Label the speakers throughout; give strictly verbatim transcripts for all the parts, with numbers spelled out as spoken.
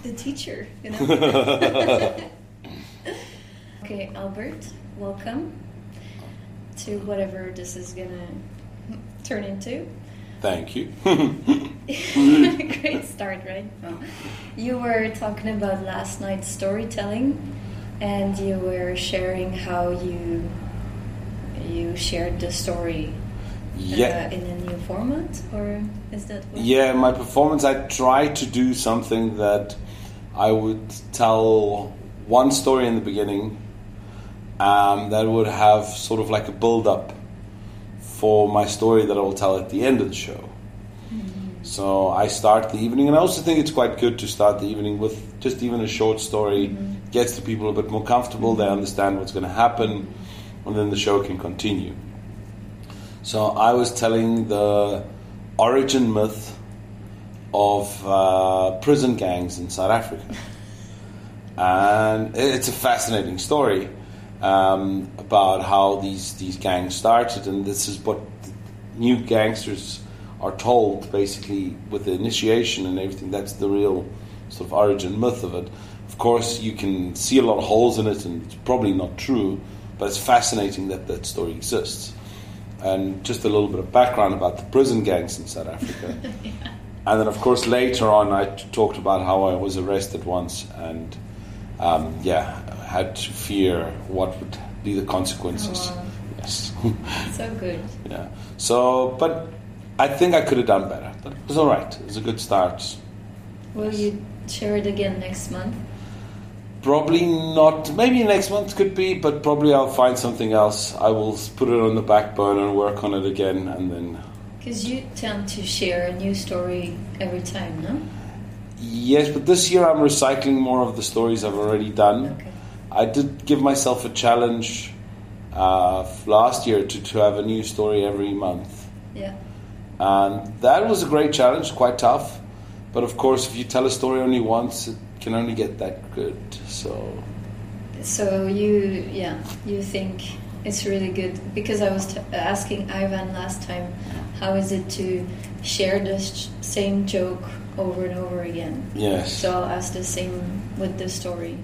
Speaker 1: the teacher, you know. Okay, Albert, welcome to whatever this is gonna turn into.
Speaker 2: Thank you.
Speaker 1: Great start, right? Oh. You were talking about last night's storytelling, and you were sharing how you you shared the story
Speaker 2: yeah.
Speaker 1: uh, in a new format, or is that what?
Speaker 2: Yeah, my performance, I tried to do something that I would tell one story in the beginning um, that would have sort of like a build-up for my story that I will tell at the end of the show. Mm-hmm. So I start the evening, and I also think it's quite good to start the evening with just even a short story. Mm-hmm. Gets the people a bit more comfortable, mm-hmm. They understand what's going to happen, and then the show can continue. So I was telling the origin myth of uh, prison gangs in South Africa. And it's a fascinating story um, about how these, these gangs started, and this is what new gangsters are told, basically, with the initiation and everything. That's the real sort of origin myth of it. Of course, you can see a lot of holes in it, and it's probably not true, but it's fascinating that that story exists. And just a little bit of background about the prison gangs in South Africa. Yeah. And then, of course, later on, I t- talked about how I was arrested once, and um, yeah, had to fear what would be the consequences.
Speaker 1: Oh, wow.
Speaker 2: Yes.
Speaker 1: So good.
Speaker 2: Yeah. So, but I think I could have done better. But it was all right. It was a good start.
Speaker 1: Will yes. you share it again next month?
Speaker 2: Probably not. Maybe next month could be, but probably I'll find something else. I will put it on the back burner and work on it again, and then...
Speaker 1: Because you tend to share a new story every time, no?
Speaker 2: Yes, but this year I'm recycling more of the stories I've already done.
Speaker 1: Okay.
Speaker 2: I did give myself a challenge uh, last year to, to have a new story every month.
Speaker 1: Yeah.
Speaker 2: And that was a great challenge, quite tough. But of course, if you tell a story only once, it can only get that good. So,
Speaker 1: so you, yeah, you think it's really good, because I was t- asking Ivan last time, how is it to share the sh- same joke over and over again?
Speaker 2: Yes.
Speaker 1: So I'll ask the same with the story.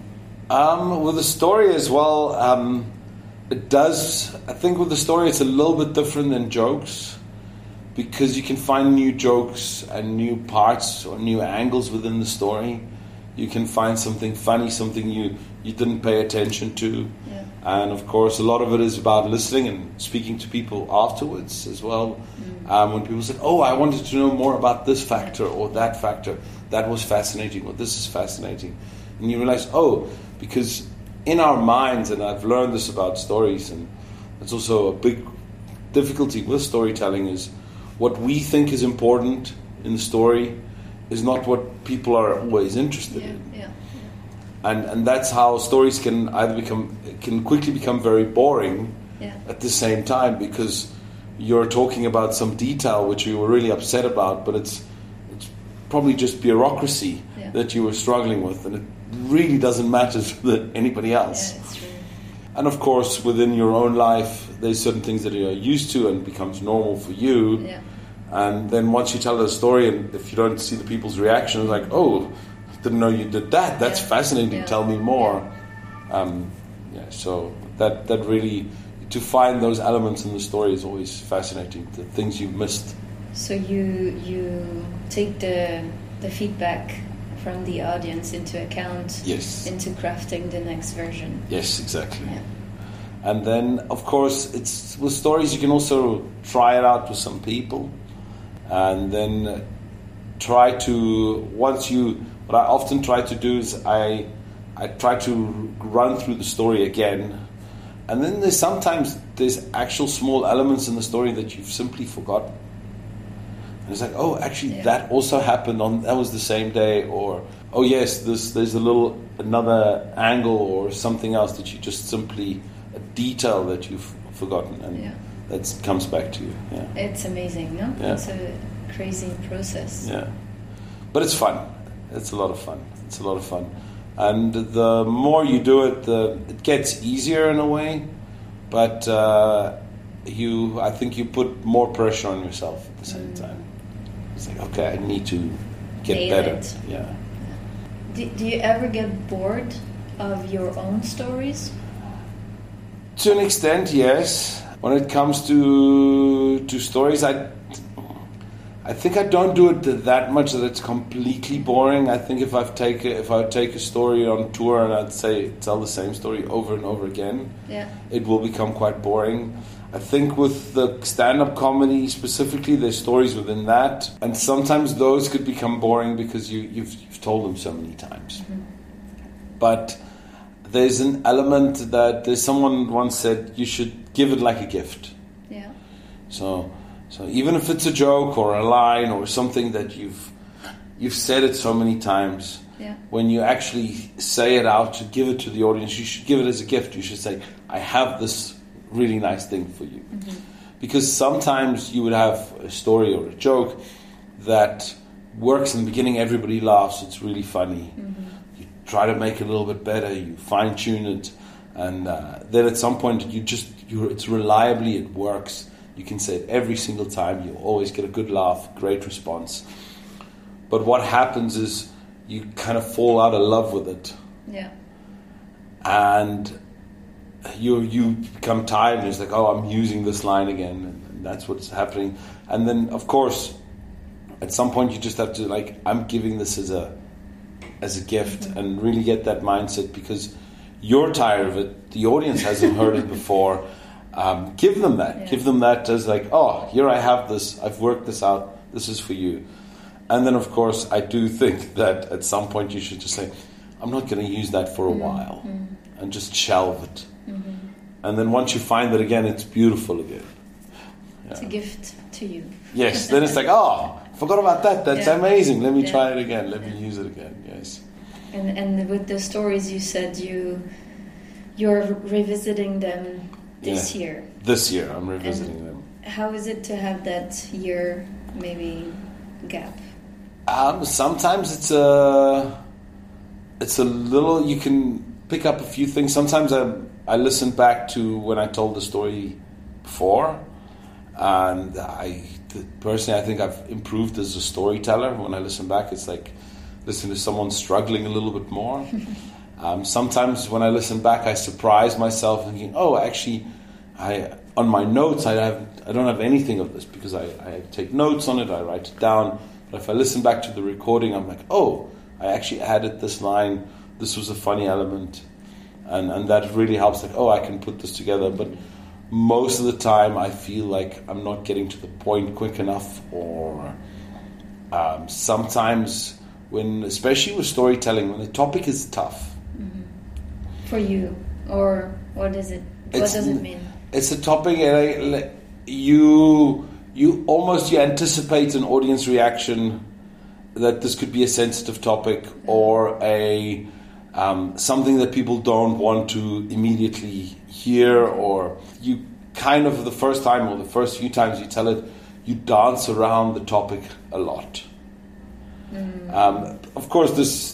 Speaker 2: Um, with the story as well, um, it does. I think with the story, it's a little bit different than jokes, because you can find new jokes and new parts or new angles within the story. You can find something funny, something you, you didn't pay attention to.
Speaker 1: Yeah.
Speaker 2: And of course, a lot of it is about listening and speaking to people afterwards as well. Mm. Um, when people said, oh, I wanted to know more about this factor or that factor, that was fascinating, or this is fascinating. And you realize, oh, because in our minds, and I've learned this about stories, and it's also a big difficulty with storytelling, is what we think is important in the story is not what people are always interested
Speaker 1: yeah,
Speaker 2: in.
Speaker 1: Yeah, yeah.
Speaker 2: And and that's how stories can either become can quickly become very boring
Speaker 1: yeah.
Speaker 2: at the same time, because you're talking about some detail which you were really upset about, but it's it's probably just bureaucracy
Speaker 1: yeah.
Speaker 2: that you were struggling with, and it really doesn't matter to anybody else.
Speaker 1: Yeah, it's true.
Speaker 2: And of course, within your own life, there's certain things that you're used to and becomes normal for you.
Speaker 1: Yeah.
Speaker 2: And then once you tell a story, and if you don't see the people's reaction, it's like, oh, didn't know you did that. That's
Speaker 1: yeah.
Speaker 2: fascinating.
Speaker 1: Yeah.
Speaker 2: Tell me more. Yeah. Um, yeah. So that that really, to find those elements in the story is always fascinating. The things you've missed.
Speaker 1: So you you take the the feedback from the audience into account.
Speaker 2: Yes.
Speaker 1: Into crafting the next version.
Speaker 2: Yes, exactly.
Speaker 1: Yeah.
Speaker 2: And then, of course, it's with stories you can also try it out with some people. And then try to, once you, what I often try to do is I I try to run through the story again. And then there's sometimes there's actual small elements in the story that you've simply forgotten. And it's like, oh, actually yeah. that also happened on, that was the same day. Or, oh yes, this there's a little, another angle or something else that you just simply, a detail that you've forgotten. And yeah. that comes back to you. Yeah.
Speaker 1: It's amazing, no?
Speaker 2: Yeah.
Speaker 1: It's a crazy process.
Speaker 2: Yeah. But it's fun. It's a lot of fun. It's a lot of fun. And the more you do it, the it gets easier in a way. But uh, you, I think you put more pressure on yourself at the same mm. time. It's like, okay, I need to get
Speaker 1: Nail
Speaker 2: better.
Speaker 1: It.
Speaker 2: Yeah.
Speaker 1: Do, do you ever get bored of your own stories?
Speaker 2: To an extent, yes. When it comes to to stories, I I think I don't do it that much that it's completely boring. I think if I've take a, if I take a story on tour and I'd say tell the same story over and over again,
Speaker 1: yeah.
Speaker 2: it will become quite boring. I think with the stand-up comedy specifically, there's stories within that, and sometimes those could become boring because you, you've, you've told them so many times. Mm-hmm. But there's an element that there's someone once said you should give it like a gift.
Speaker 1: Yeah.
Speaker 2: So, so even if it's a joke or a line or something that you've you've said it so many times,
Speaker 1: yeah.
Speaker 2: when you actually say it out to give it to the audience, you should give it as a gift. You should say, "I have this really nice thing for you," mm-hmm. because sometimes you would have a story or a joke that works in the beginning. Everybody laughs. It's really funny. Mm-hmm. You try to make it a little bit better. You fine tune it. And uh, then at some point, you just you it's reliably it works. You can say it every single time. You always get a good laugh, great response. But what happens is you kind of fall out of love with it.
Speaker 1: Yeah.
Speaker 2: And you you become tired. And it's like, oh, I'm using this line again, and that's what's happening. And then, of course, at some point, you just have to like, I'm giving this as a as a gift, mm-hmm. and really get that mindset because. You're tired of it. The audience hasn't heard it before. Um, give them that.
Speaker 1: Yeah.
Speaker 2: Give them that as like, oh, here I have this. I've worked this out. This is for you. And then, of course, I do think that at some point you should just say, I'm not going to use that for a mm-hmm. while. Mm-hmm. And just shelve it. Mm-hmm. And then once you find it again, it's beautiful again. Yeah.
Speaker 1: It's a gift to you.
Speaker 2: Yes. Then it's like, oh, forgot about that. That's
Speaker 1: yeah.
Speaker 2: amazing. Let me
Speaker 1: yeah.
Speaker 2: try it again. Let
Speaker 1: yeah.
Speaker 2: me use it again. Yes.
Speaker 1: And and with the stories you said you you're revisiting them this
Speaker 2: yeah.
Speaker 1: year.
Speaker 2: This year I'm revisiting and them.
Speaker 1: How is it to have that year maybe gap?
Speaker 2: Um, sometimes it's a it's a little. You can pick up a few things. Sometimes I I listen back to when I told the story before, and I personally I think I've improved as a storyteller. When I listen back, it's like. Listen to someone struggling a little bit more. um, sometimes when I listen back, I surprise myself thinking, "Oh, actually, I on my notes I have I don't have anything of this because I, I take notes on it, I write it down. But if I listen back to the recording, I'm like, oh, I actually added this line. This was a funny element, and and that really helps. Like, oh, I can put this together. But most of the time, I feel like I'm not getting to the point quick enough, or um, sometimes. When, especially with storytelling, when the topic is tough.
Speaker 1: Mm-hmm. For you, or what is it? What
Speaker 2: it's,
Speaker 1: does it mean?
Speaker 2: It's a topic uh, you you almost you anticipate an audience reaction that this could be a sensitive topic mm-hmm. or a um, something that people don't want to immediately hear, or you kind of the first time or the first few times you tell it, you dance around the topic a lot. Mm. Um, of course, this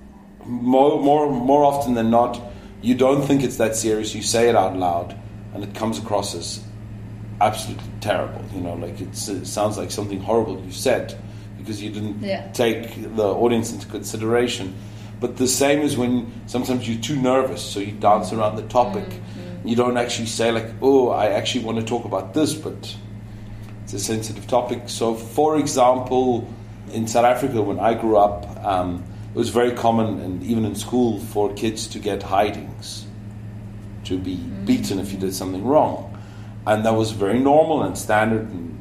Speaker 2: more, more, more often than not, you don't think it's that serious. You say it out loud, and it comes across as absolutely terrible. You know, like it's, it sounds like something horrible you said because you didn't
Speaker 1: yeah.
Speaker 2: take the audience into consideration. But the same is when sometimes you're too nervous, so you dance around the topic. Mm-hmm. You don't actually say like, "Oh, I actually want to talk about this," but it's a sensitive topic. So, for example. In South Africa, when I grew up, um, it was very common, and even in school, for kids to get hidings, to be mm-hmm. beaten if you did something wrong, and that was very normal and standard. And,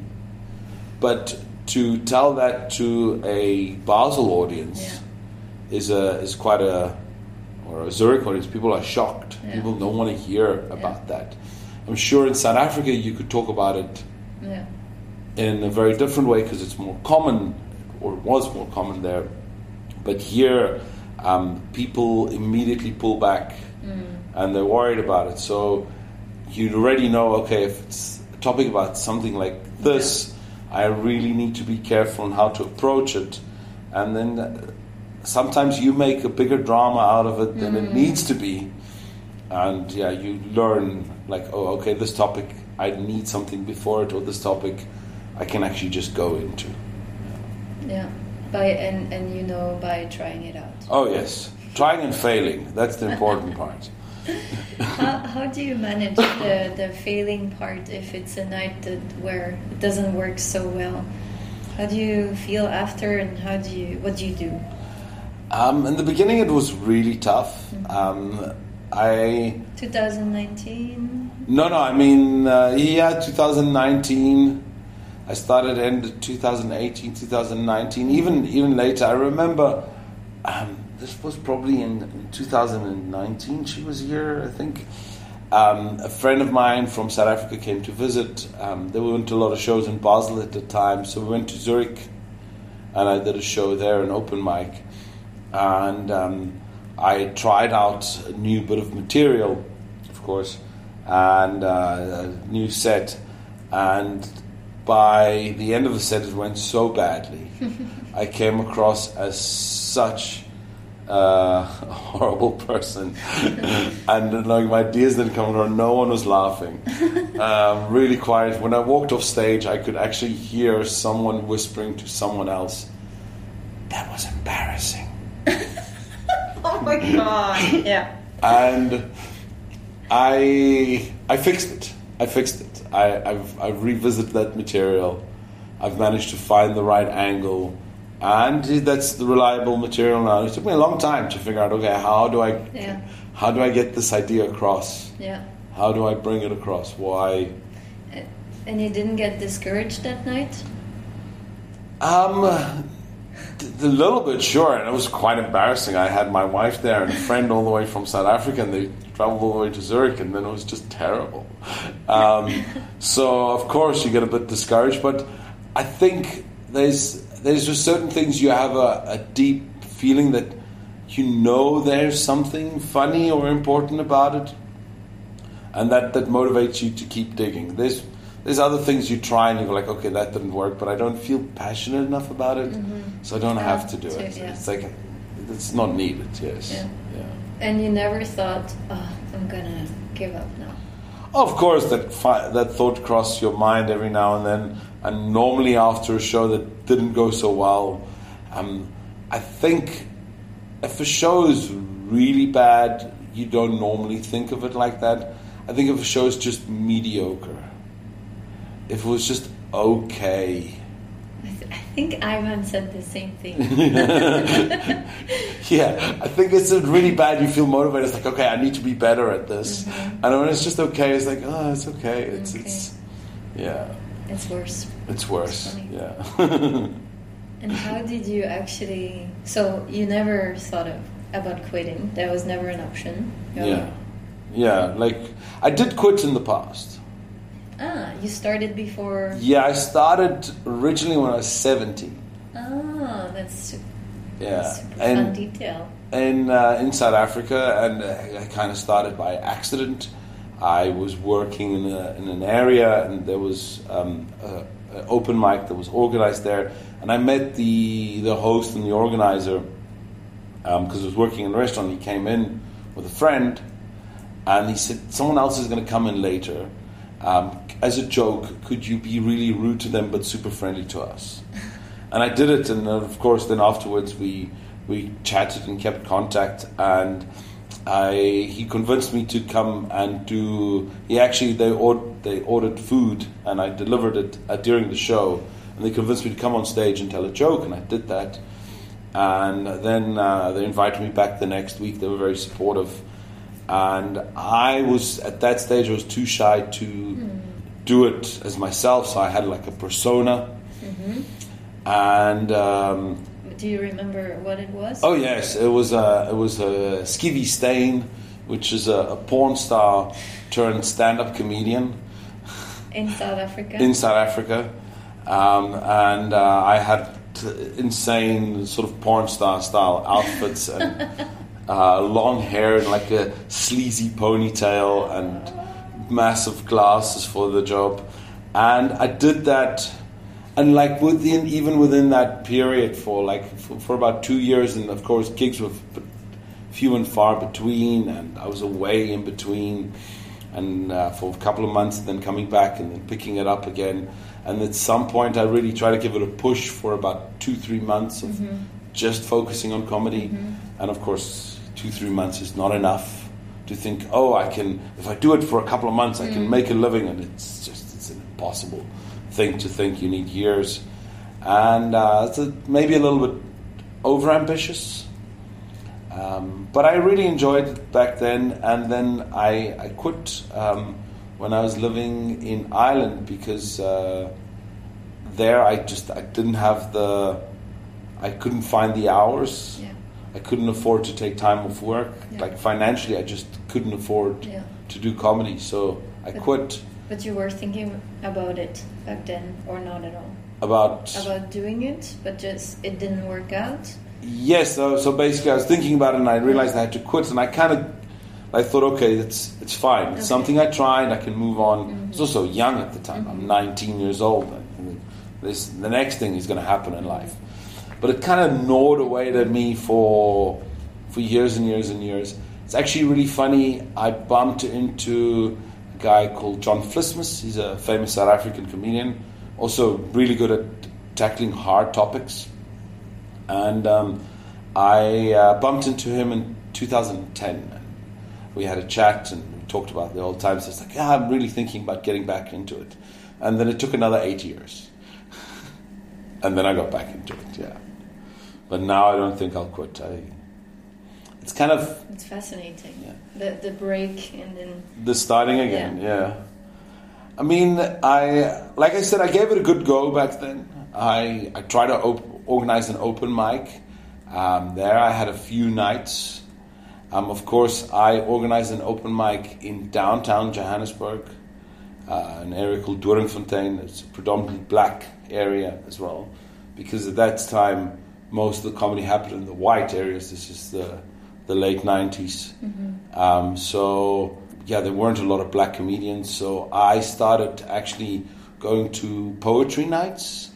Speaker 2: but to tell that to a Basel audience yeah. is a is quite a, or a Zurich audience. People are shocked. Yeah. People don't want to hear about yeah. that. I'm sure in South Africa you could talk about it
Speaker 1: yeah.
Speaker 2: in a very different way because it's more common. Or was more common there, but here um, people immediately pull back mm. and they're worried about it. So you already know, okay, if it's a topic about something like this, yeah. I really need to be careful on how to approach it. And then uh, sometimes you make a bigger drama out of it than mm. it needs to be. And yeah, you learn like, oh, okay, this topic, I need something before it, or this topic I can actually just go into.
Speaker 1: Yeah. by and and you know by trying it out.
Speaker 2: Oh yes, trying and failing. That's the important part.
Speaker 1: how, how do you manage the, the failing part if it's a night that where it doesn't work so well? How do you feel after, and how do you what do you do?
Speaker 2: Um, in the beginning, it was really tough. Mm-hmm. Um, I
Speaker 1: twenty nineteen.
Speaker 2: No, no. I mean, uh, yeah, twenty nineteen. I started end twenty eighteen, twenty nineteen, even even later. I remember. Um, This was probably in, in two thousand nineteen. She was here, I think. Um, a friend of mine from South Africa came to visit. Um, they went to a lot of shows in Basel at the time, so we went to Zurich, and I did a show there, an open mic, and um, I tried out a new bit of material, of course, and uh, a new set, and by the end of the set, it went so badly. I came across as such Uh, a horrible person, and like my ideas didn't come across. No one was laughing. Um, really quiet. When I walked off stage, I could actually hear someone whispering to someone else, "That was embarrassing."
Speaker 1: Oh my god! Yeah.
Speaker 2: And I I fixed it. I fixed it. I, I've I've revisited that material. I've managed to find the right angle. And that's the reliable material now. It took me a long time to figure out, okay, how do I
Speaker 1: yeah.
Speaker 2: how do I get this idea across?
Speaker 1: Yeah.
Speaker 2: How do I bring it across? Why?
Speaker 1: And you didn't get discouraged that night?
Speaker 2: Um, a little bit, sure. And it was quite embarrassing. I had my wife there and a friend all the way from South Africa, and they traveled all the way to Zurich, and then it was just terrible. Um, so, of course, you get a bit discouraged. But I think there's... There's just certain things you have a, a deep feeling that you know there's something funny or important about it, and that, that motivates you to keep digging. There's there's other things you try and you go like, okay, that didn't work, but I don't feel passionate enough about it, mm-hmm. so I don't have to do it.
Speaker 1: Yeah.
Speaker 2: It's like it's not needed. Yes.
Speaker 1: Yeah.
Speaker 2: Yeah.
Speaker 1: And you never thought, oh, I'm gonna give up now.
Speaker 2: Of course, that fi- that thought crossed your mind every now and then. And normally after a show that didn't go so well, um, I think if a show is really bad, you don't normally think of it like that. I think if a show is just mediocre, if it was just okay.
Speaker 1: I, th- I think Ivan said the same thing.
Speaker 2: Yeah, I think it's really bad. You feel motivated. It's like, okay, I need to be better at this. Mm-hmm. And when it's just okay, it's like, oh, it's okay. It's okay. it's yeah.
Speaker 1: It's worse.
Speaker 2: It's worse.
Speaker 1: It's
Speaker 2: yeah.
Speaker 1: And how did you actually? So you never thought of about quitting? That was never an option.
Speaker 2: Yeah. yeah, yeah. Like I did quit in the past.
Speaker 1: Ah, you started before.
Speaker 2: Yeah, I started originally when I was seventeen.
Speaker 1: Ah, that's
Speaker 2: yeah,
Speaker 1: that's super
Speaker 2: and,
Speaker 1: fun detail.
Speaker 2: In uh, in South Africa, and uh, I kind of started by accident. I was working in, a, in an area, and there was um, an open mic that was organized there, and I met the the host and the organizer because um, I was working in a restaurant. He came in with a friend, and he said, "Someone else is going to come in later. Um, as a joke, could you be really rude to them but super friendly to us?" And I did it, and of course, then afterwards we we chatted and kept contact, and I he convinced me to come and do. He actually they ordered they ordered food, and I delivered it uh, during the show, and they convinced me to come on stage and tell a joke, and I did that. And then uh, they invited me back the next week. They were very supportive, and I was at that stage I was too shy to mm. do it as myself, so I had like a persona, mm-hmm. and. Um,
Speaker 1: Do you remember what it was?
Speaker 2: Oh yes, it was a it was a Skivvy Stain, which is a, a porn star turned stand-up comedian
Speaker 1: in South Africa.
Speaker 2: In South Africa, um, and uh, I had t- insane sort of porn star style outfits and uh, long hair and like a sleazy ponytail and massive glasses for the job, and I did that. And like within, even within that period, for like for, for about two years, and of course gigs were few and far between, and I was away in between. and uh, for a couple of months, and then coming back and then picking it up again. And at some point, I really try to give it a push for about two, three months of mm-hmm. just focusing on comedy. Mm-hmm. And of course, two, three months is not enough to think, oh, I can, if I do it for a couple of months, mm-hmm. I can make a living. And it's just, it's an impossible thing to think. You need years. And uh, it's a, maybe a little bit overambitious. Um, but I really enjoyed it back then. And then I, I quit um, when I was living in Ireland because uh, there I just I didn't have the I couldn't find the hours. Yeah. I couldn't afford to take time off work. Yeah. Like financially, I just couldn't afford yeah. to do comedy. So I
Speaker 1: but,
Speaker 2: quit.
Speaker 1: But you were thinking about it back then, or not at all?
Speaker 2: About
Speaker 1: about doing it, but just it didn't work out.
Speaker 2: Yes. So, so basically, I was thinking about it, and I realized I had to quit, and I kind of. I thought, okay, it's it's fine. It's okay. Something I tried. I can move on. Mm-hmm. I was also young at the time. Mm-hmm. I'm nineteen years old. And this the next thing is going to happen in life. But it kind of gnawed away at me for for years and years and years. It's actually really funny. I bumped into a guy called John Vlismus. He's a famous South African comedian. Also really good at tackling hard topics. And um, I uh, bumped into him in two thousand ten. We had a chat and we talked about the old times. I was like, yeah, I'm really thinking about getting back into it. And then it took another eight years. And then I got back into it, yeah. But now I don't think I'll quit. I, it's kind of...
Speaker 1: It's fascinating. Yeah. The the break and then...
Speaker 2: The starting again, yeah. yeah. I mean, I like I said, I gave it a good go back then. I, I tried to op- organize an open mic. Um, there I had a few nights. Um, of course, I organized an open mic in downtown Johannesburg, uh, an area called Doringfontein. It's a predominantly black area as well, because at that time, most of the comedy happened in the white areas. This is the the late nineties. Mm-hmm. Um, so, yeah, there weren't a lot of black comedians. So I started actually going to poetry nights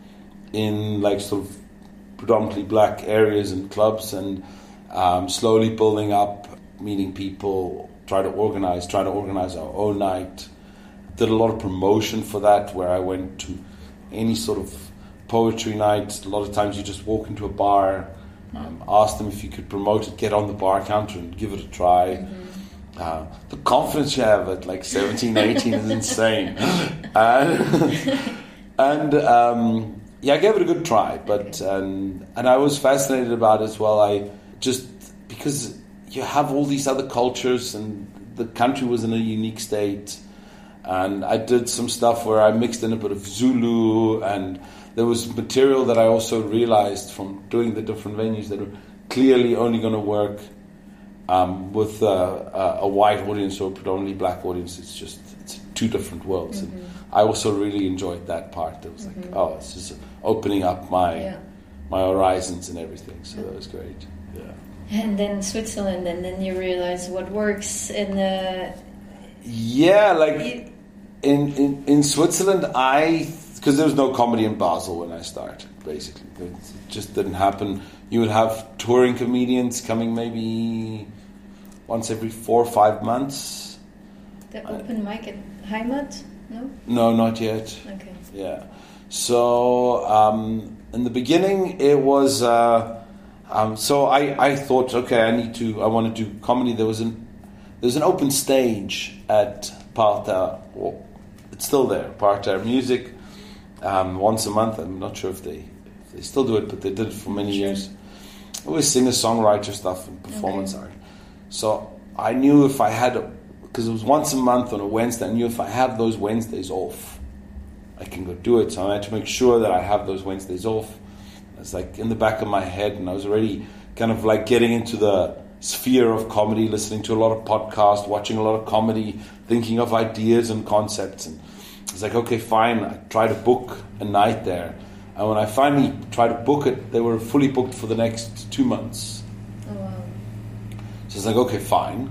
Speaker 2: in like sort of predominantly black areas and clubs, and Um, slowly building up, meeting people, try to organize, try to organize our own night. Did a lot of promotion for that, where I went to any sort of poetry night. A lot of times you just walk into a bar, um, ask them if you could promote it, get on the bar counter and give it a try. Mm-hmm. Uh, the confidence you have at like seventeen, eighteen is insane. And, and um, yeah, I gave it a good try, but um, and I was fascinated about it as well. I Just because you have all these other cultures, and the country was in a unique state, and I did some stuff where I mixed in a bit of Zulu, and there was material that I also realized from doing the different venues that were clearly only going to work um, with uh, a white audience or a predominantly black audience. It's just it's two different worlds, mm-hmm. and I also really enjoyed that part. It was like, mm-hmm. oh, it's just opening up my yeah. my horizons and everything. So that was great. Yeah.
Speaker 1: And then Switzerland, and then you realize what works in the...
Speaker 2: Yeah, like in, in, in Switzerland, I... Because there was no comedy in Basel when I started, basically. It just didn't happen. You would have touring comedians coming maybe once every four or five months.
Speaker 1: The open uh, mic at Heimat? No?
Speaker 2: No, not yet.
Speaker 1: Okay.
Speaker 2: Yeah. So, um, in the beginning, it was... Uh, Um, so I, I thought, okay, I need to, I want to do comedy. There was an, there's an open stage at Parterre. Well, it's still there, Parterre Music, um, once a month. I'm not sure if they, if they still do it, but they did it for many sure. years. I always singer-songwriter stuff and performance okay. art. So I knew if I had, because it was once a month on a Wednesday, I knew if I have those Wednesdays off, I can go do it. So I had to make sure that I have those Wednesdays off. It's like in the back of my head, and I was already kind of like getting into the sphere of comedy, listening to a lot of podcasts, watching a lot of comedy, thinking of ideas and concepts. And it's like, okay, fine. I try to book a night there. And when I finally tried to book it, they were fully booked for the next two months.
Speaker 1: Oh, wow.
Speaker 2: So it's like, okay, fine.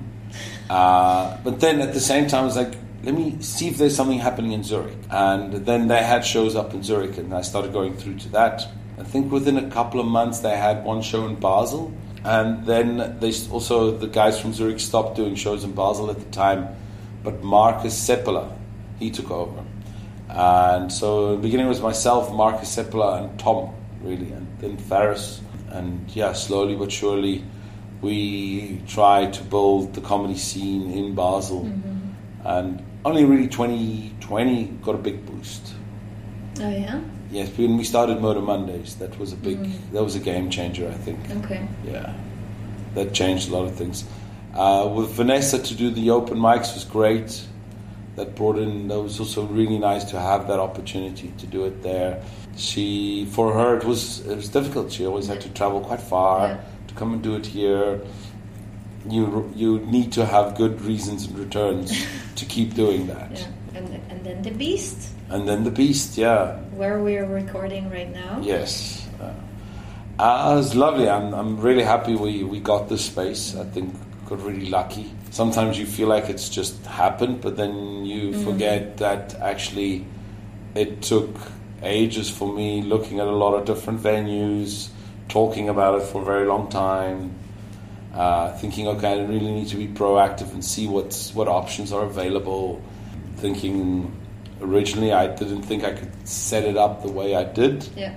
Speaker 2: Uh, but then at the same time, I was like, let me see if there's something happening in Zurich. And then they had shows up in Zurich, and I started going through to that. I think within a couple of months they had one show in Basel, and then they also the guys from Zurich stopped doing shows in Basel at the time but Marcus Seppala, he took over. And so in the beginning it was myself, Marcus Seppala, and Tom, really, and then Faris. And yeah, slowly but surely we tried to build the comedy scene in Basel. Mm-hmm. And only really twenty twenty got a big boost.
Speaker 1: Oh yeah?
Speaker 2: Yes, when we started Motor Mondays, that was a big, mm. that was a game changer, I think.
Speaker 1: Okay.
Speaker 2: Yeah, that changed a lot of things. Uh, with Vanessa to do the open mics was great. That brought in, that was also really nice to have that opportunity to do it there. She, for her, it was it was difficult. She always had to travel quite far yeah. to come and do it here. You you need to have good reasons and returns to keep doing that.
Speaker 1: Yeah, and and then the Beast.
Speaker 2: And then the Beast, yeah.
Speaker 1: Where we are recording right now.
Speaker 2: Yes. Uh, uh, it was lovely. I'm I'm really happy we, we got this space. I think got really lucky. Sometimes you feel like it's just happened, but then you mm. forget that actually it took ages for me looking at a lot of different venues, talking about it for a very long time, uh, thinking, okay, I really need to be proactive and see what's what options are available. Thinking originally I didn't think I could set it up the way I did.
Speaker 1: Yeah.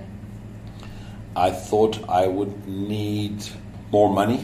Speaker 2: I thought I would need more money.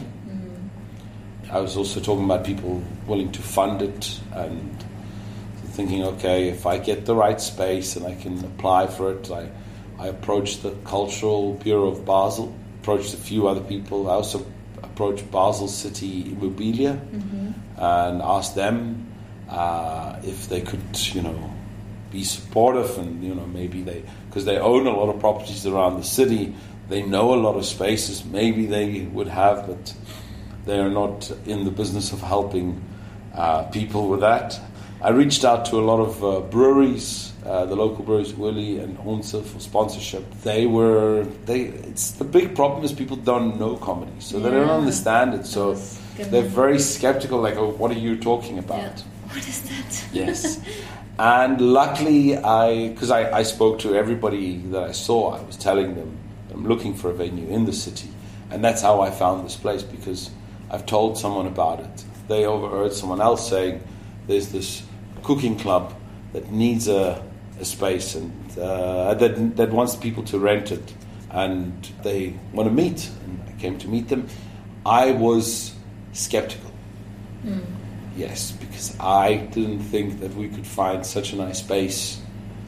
Speaker 2: I was also talking about people willing to fund it and thinking, okay, if I get the right space and I can apply for it, I, I approached the Cultural Bureau of Basel, approached a few other people. I also approached Basel City Immobilia mm-hmm. and asked them uh, if they could, you know, be supportive and, you know, maybe they, because they own a lot of properties around the city, they know a lot of spaces, maybe they would have, but they are not in the business of helping uh, people with that. I reached out to a lot of uh, breweries, uh, the local breweries, Willy and Onse, for sponsorship. They were, they. It's the big problem is people don't know comedy, so yeah. they don't understand it. So they're very skeptical, like, oh, what are you talking about?
Speaker 1: Yeah. What is that?
Speaker 2: Yes. And luckily, I, because I, I spoke to everybody that I saw, I was telling them I'm looking for a venue in the city. And that's how I found this place, because I've told someone about it. They overheard someone else saying there's this cooking club that needs a, a space and uh, that that wants people to rent it, and they want to meet. And I came to meet them. I was skeptical. Mm. Yes, because I didn't think that we could find such a nice space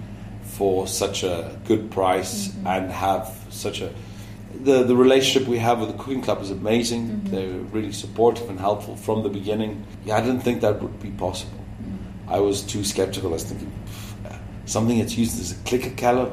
Speaker 2: for such a good price mm-hmm. and have such a... The, the relationship we have with the cooking club is amazing. Mm-hmm. They're really supportive and helpful from the beginning. Yeah, I didn't think that would be possible. Mm-hmm. I was too skeptical. I was thinking, something that's used as a clicker calorie.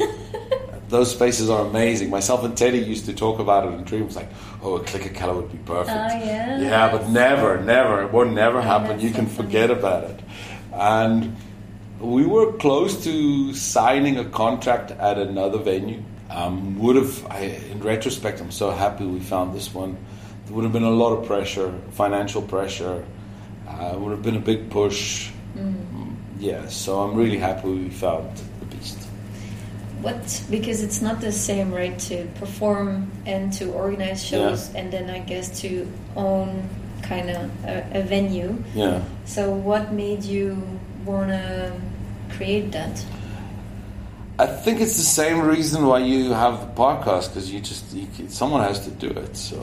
Speaker 2: Those spaces are amazing. Myself and Teddy used to talk about it in dreams, like, oh, a clicker calorie would be perfect.
Speaker 1: Oh, yeah.
Speaker 2: Yeah, but never, never. It won't never happen. You can forget about it. And we were close to signing a contract at another venue. Um, would have, I, in retrospect, I'm so happy we found this one. There would have been a lot of pressure, financial pressure. Uh, it would have been a big push. Mm. Yeah, so I'm really happy we found the Beast.
Speaker 1: What? Because it's not the same, right? To perform and to organize shows, yeah. and then I guess to own kind of a, a venue.
Speaker 2: Yeah.
Speaker 1: So what made you wanna create that?
Speaker 2: I think it's the same reason why you have the podcast, because you just you can, someone has to do it. So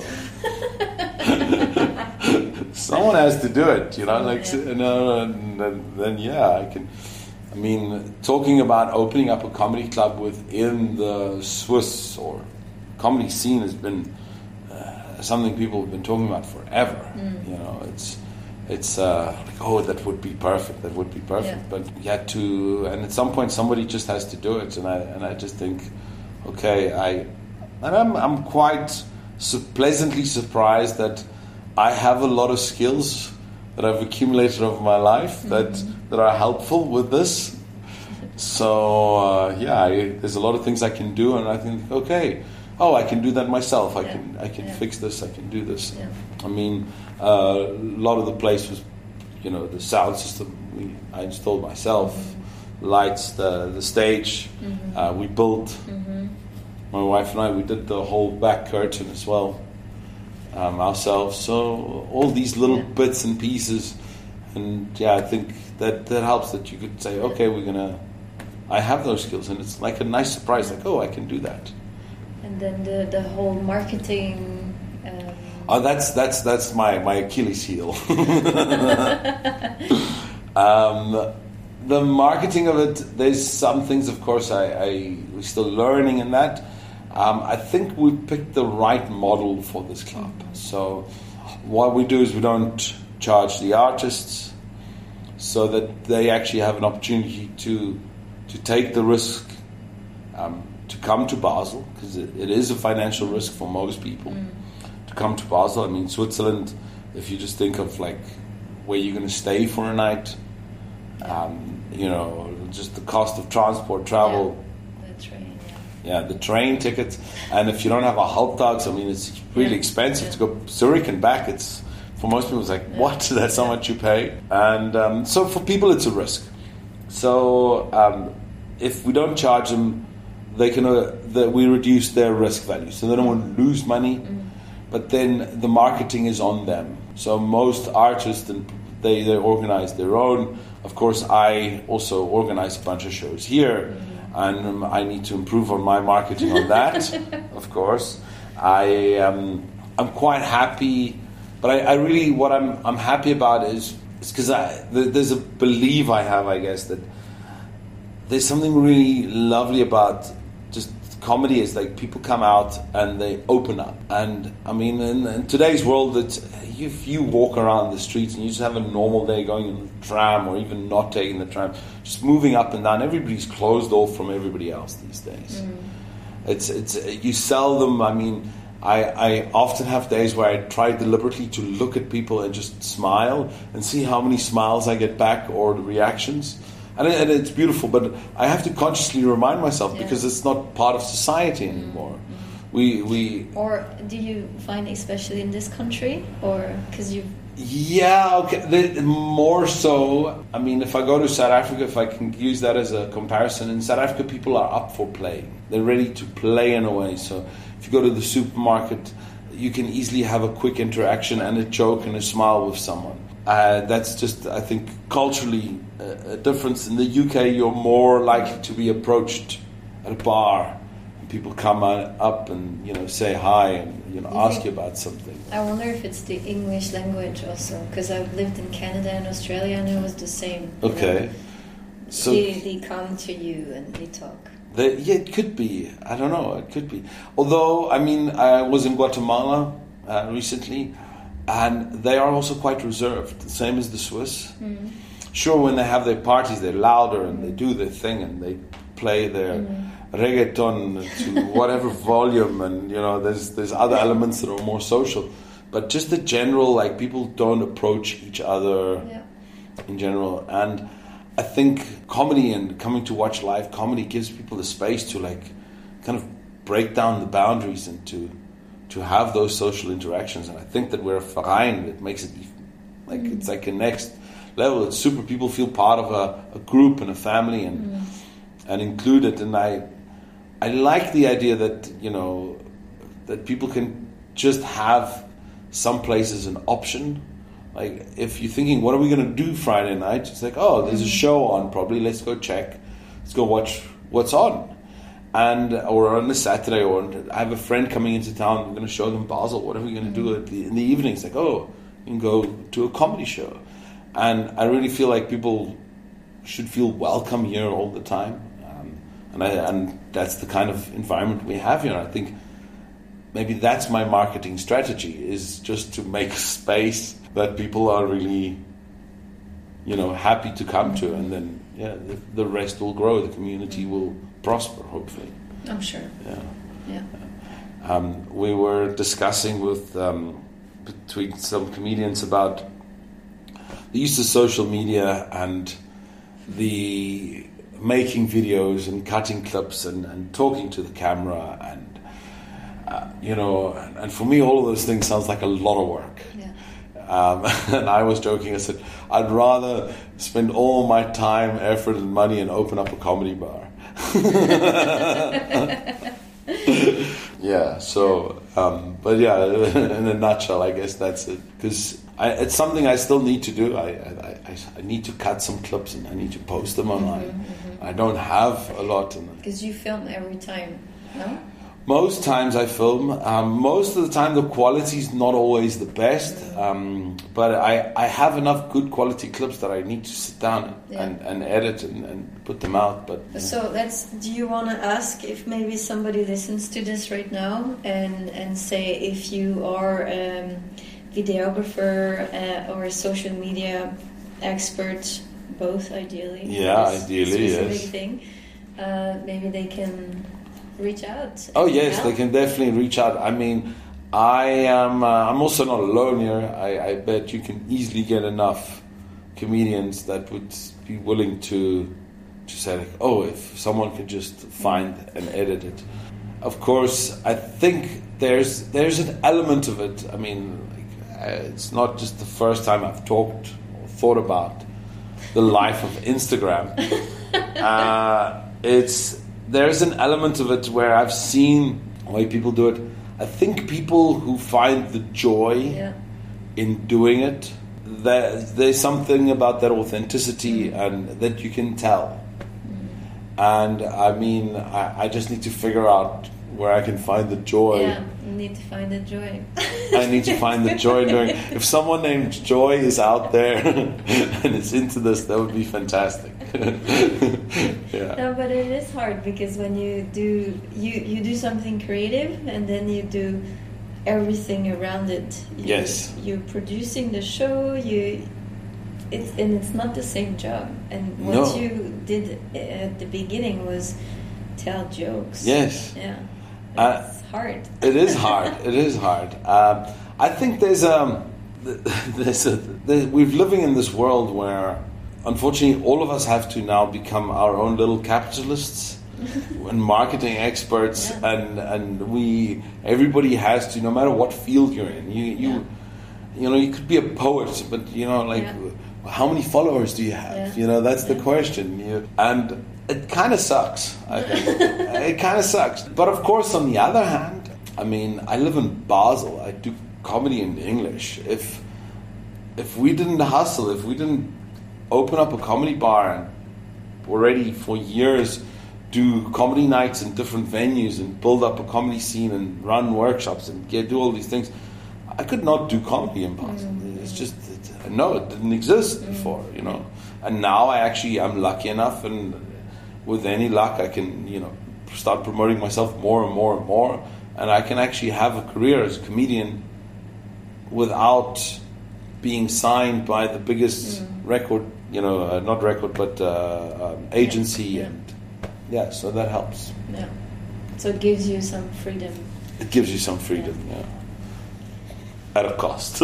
Speaker 2: someone has to do it, you know. Like, yeah. you know, and then, then yeah, I can. I mean, talking about opening up a comedy club within the Swiss or comedy scene has been uh, something people have been talking about forever. Mm. You know, it's. It's uh, like, oh, that would be perfect. That would be perfect. Yeah. But you had to, and at some point, somebody just has to do it. And I and I just think, okay, I, and I'm I'm quite su- pleasantly surprised that I have a lot of skills that I've accumulated over my life mm-hmm. that that are helpful with this. So uh, yeah, I, there's a lot of things I can do, and I think, okay, oh, I can do that myself. I yeah. can I can yeah. fix this. I can do this.
Speaker 1: Yeah.
Speaker 2: I mean. Uh, a lot of the place was, you know, the sound system we, I installed myself, mm-hmm. lights, the the stage, mm-hmm. uh, we built. Mm-hmm. My wife and I, we did the whole back curtain as well um, ourselves. So all these little yeah. bits and pieces And yeah, I think that that helps, that you could say, okay, we're gonna, I have those skills, and it's like a nice surprise, like, oh, I can do that.
Speaker 1: And then the the whole marketing. Um...
Speaker 2: Oh, that's that's that's my my Achilles heel. um, the marketing of it, there's some things, of course, I, I we're still learning in that. Um, I think we picked the right model for this club. Mm-hmm. So what we do is we don't charge the artists, so that they actually have an opportunity to to take the risk um, to come to Basel, because it, it is a financial risk for most people mm. to come to Basel. I mean, Switzerland, if you just think of like where you're going to stay for a night, um, you know, just the cost of transport, travel.
Speaker 1: Yeah, the train.
Speaker 2: Yeah. yeah, the train tickets, and if you don't have a Halbtags, I mean, it's really yeah. expensive yeah. to go Zurich and back. It's for most people, it's like, yeah. what? That's how much you pay. And um, so for people, it's a risk. So um, if we don't charge them, they can uh, the, we reduce their risk value, so they don't want to lose money. Mm. But then the marketing is on them. So most artists, and they they organize their own. Of course, I also organize a bunch of shows here, mm-hmm. and um, I need to improve on my marketing on that. Of course, I um, I'm quite happy, but I, I really what I'm I'm happy about is is because I there's a belief I have, I guess, that there's something really lovely about just comedy. Is like people come out and they open up, and I mean, in, in today's world, that if you walk around the streets and you just have a normal day going in the tram, or even not taking the tram, just moving up and down, everybody's closed off from everybody else these days. Mm. It's it's you seldom. I mean, I I often have days where I try deliberately to look at people and just smile and see how many smiles I get back or the reactions. And, it, and it's beautiful, but I have to consciously remind myself yeah. because it's not part of society anymore. Mm-hmm. We we.
Speaker 1: Or do you find, especially in this country, or because you?
Speaker 2: Yeah, okay. The, more so. I mean, if I go to South Africa, if I can use that as a comparison, in South Africa, people are up for playing. They're ready to play in a way. So if you go to the supermarket, you can easily have a quick interaction and a joke and a smile with someone. Uh, that's just, I think, culturally a, a difference. In the U K, you're more likely to be approached at a bar, and people come up and, you know, say hi and, you know, you ask you about something.
Speaker 1: I wonder if it's the English language also, because I've lived in Canada and Australia, and it was the same.
Speaker 2: Okay,
Speaker 1: know?
Speaker 2: so
Speaker 1: they, they come to you and they talk.
Speaker 2: They, yeah, it could be. I don't know. It could be. Although, I mean, I was in Guatemala uh, recently. And they are also quite reserved, the same as the Swiss. Mm. Sure, when they have their parties, they're louder and they do their thing and they play their mm. reggaeton to whatever volume, and you know, there's there's other elements that are more social. But just the general, like, people don't approach each other yeah. in general. And I think comedy and coming to watch live comedy gives people the space to, like, kind of break down the boundaries and to. to have those social interactions. And I think that we're a Verein, it makes it like mm. it's like a next level. It's super. People feel part of a, a group and a family and mm. and included. And I I like the idea that, you know, that people can just have some places an option. Like, if you're thinking, what are we going to do Friday night? It's like, oh, there's a show on, probably. Let's go check. Let's go watch what's on. And or on a Saturday, or I have a friend coming into town. We're going to show them Basel. What are we going to do at the, in the evening? It's like, oh, you can go to a comedy show. And I really feel like people should feel welcome here all the time. Um, and I, and that's the kind of environment we have here. And I think maybe that's my marketing strategy, is just to make space that people are really, you know, happy to come to. And then, yeah, the, the rest will grow. The community will prosper, hopefully.
Speaker 1: I'm sure.
Speaker 2: Yeah.
Speaker 1: Yeah.
Speaker 2: Um, we were discussing with um, between some comedians about the use of social media and the making videos and cutting clips and, and talking to the camera and uh, you know, and, and for me all of those things sounds like a lot of work.
Speaker 1: Yeah.
Speaker 2: Um, and I was joking. I said I'd rather spend all my time, effort, and money and open up a comedy bar. yeah, so, um, but yeah, in a nutshell, I guess that's it. Because I, it's something I still need to do. I, I, I, I need to cut some clips and I need to post them online.
Speaker 1: Mm-hmm, mm-hmm.
Speaker 2: I don't have a lot.
Speaker 1: Because you film every time, no?
Speaker 2: Most times I film. Um, most of the time the quality is not always the best, um, but I, I have enough good quality clips that I need to sit down and,
Speaker 1: yeah.
Speaker 2: and, and edit and, and put them out. But yeah.
Speaker 1: So let's. Do you want to ask if maybe somebody listens to this right now and and say if you are a videographer uh, or a social media expert, both ideally.
Speaker 2: Yeah,
Speaker 1: this
Speaker 2: ideally,
Speaker 1: specific
Speaker 2: yes.
Speaker 1: Thing, uh, maybe they can reach out.
Speaker 2: Oh yes,
Speaker 1: help.
Speaker 2: they can definitely reach out. I mean, I am. Uh, I'm also not alone here. I, I bet you can easily get enough comedians that would be willing to to say, like, oh, if someone could just find and edit it. Of course, I think there's there's an element of it. I mean, like, uh, it's not just the first time I've talked or thought about the life of Instagram. uh, it's There's an element of it where I've seen the way people do it. I think people who find the joy
Speaker 1: yeah.
Speaker 2: in doing it, there, there's something about that authenticity mm. and that you can tell. Mm. And I mean, I, I just need to figure out where I can find the joy.
Speaker 1: Yeah, you need to find the joy.
Speaker 2: I need to find the joy in doing it. If someone named Joy is out there and is into this, that would be fantastic. Yeah.
Speaker 1: No, but it is hard because when you do you, you do something creative and then you do everything around it. You,
Speaker 2: Yes.
Speaker 1: You're producing the show. You, it's and it's not the same job. And what
Speaker 2: No.
Speaker 1: you did at the beginning was tell jokes.
Speaker 2: Yes.
Speaker 1: Yeah.
Speaker 2: Uh,
Speaker 1: It's hard.
Speaker 2: It is hard. It is hard. Um, I think there's um, there's a there, we're living in this world where, unfortunately, all of us have to now become our own little capitalists and marketing experts,
Speaker 1: Yeah.
Speaker 2: and and we everybody has to, no matter what field you're in. You you
Speaker 1: Yeah.
Speaker 2: you know, you could be a poet, but you know, like,
Speaker 1: Yeah.
Speaker 2: how many followers do you have?
Speaker 1: Yeah.
Speaker 2: You know, that's the
Speaker 1: Yeah.
Speaker 2: question. You, and it kind of sucks. I think it kind of sucks. But of course, on the other hand, I mean, I live in Basel. I do comedy in English. If if we didn't hustle, if we didn't open up a comedy bar and already for years do comedy nights in different venues and build up a comedy scene and run workshops and get, do all these things, I could not do comedy in Basel. Mm. It's just, it, no, it didn't exist mm. before, you know. And now I actually, I'm lucky enough, and with any luck, I can, you know, start promoting myself more and more and more, and I can actually have a career as a comedian without being signed by the biggest mm. record, you know, uh, not record, but uh, um, agency,
Speaker 1: yeah.
Speaker 2: and yeah, so that helps.
Speaker 1: Yeah. So it gives you some freedom.
Speaker 2: It gives you some freedom, yeah. yeah. At a cost.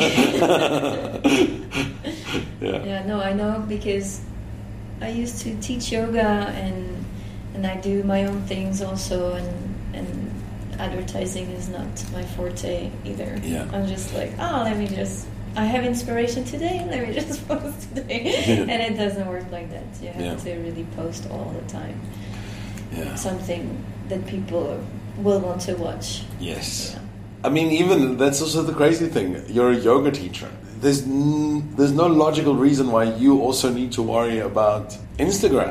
Speaker 2: yeah.
Speaker 1: Yeah, no, I know, because I used to teach yoga, and and I do my own things also, and and advertising is not my forte either.
Speaker 2: Yeah.
Speaker 1: I'm just like, oh, let me just, I have inspiration today, let me just post today.
Speaker 2: Yeah.
Speaker 1: And it doesn't work like that. You have
Speaker 2: Yeah.
Speaker 1: to really post all the time.
Speaker 2: Yeah.
Speaker 1: Something that people will want to watch.
Speaker 2: Yes.
Speaker 1: Yeah.
Speaker 2: I mean, even that's also the crazy thing. You're a yoga teacher. There's n- there's no logical reason why you also need to worry about Instagram.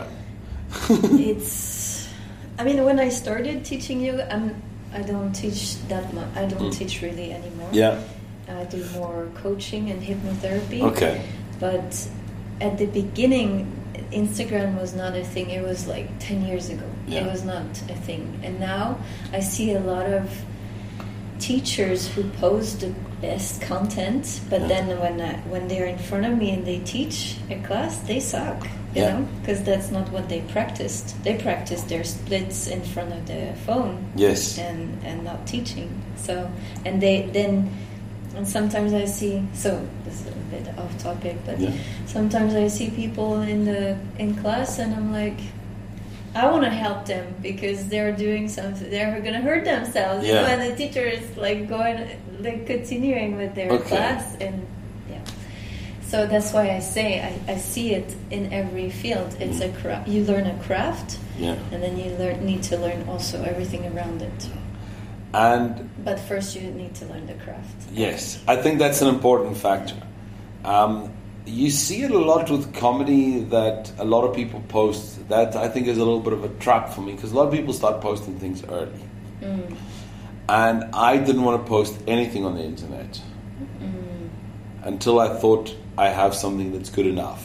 Speaker 1: It's, I mean, when I started teaching yoga, I'm, I don't teach that much. I don't mm. teach really anymore.
Speaker 2: Yeah.
Speaker 1: I do more coaching and hypnotherapy.
Speaker 2: Okay.
Speaker 1: But at the beginning, Instagram was not a thing. It was like ten years ago.
Speaker 2: Yeah.
Speaker 1: It was not a thing. And now I see a lot of teachers who post the best content, but yeah. then when I, when they're in front of me and they teach a class, they suck, you
Speaker 2: yeah.
Speaker 1: know, because that's not what they practiced. They practiced their splits in front of the phone,
Speaker 2: yes,
Speaker 1: and and not teaching. So and they then and sometimes I see, so this is a bit off topic, but
Speaker 2: yeah.
Speaker 1: sometimes I see people in the in class, and I'm like, I want to help them because they're doing something. They're going to hurt themselves.
Speaker 2: Yeah.
Speaker 1: You know, and the teacher is like going, like continuing with their
Speaker 2: okay.
Speaker 1: class, and yeah. So that's why I say I, I see it in every field. It's mm. a craft. You learn a craft,
Speaker 2: yeah.
Speaker 1: and then you learn need to learn also everything around it.
Speaker 2: And
Speaker 1: but first you need to learn the craft.
Speaker 2: Yes, I think that's an important factor. Um, you see it a lot with comedy that a lot of people post. That I think is a little bit of a trap for me because a lot of people start posting things early. Mm. And I didn't want to post anything on the internet mm. until I thought I have something that's good enough.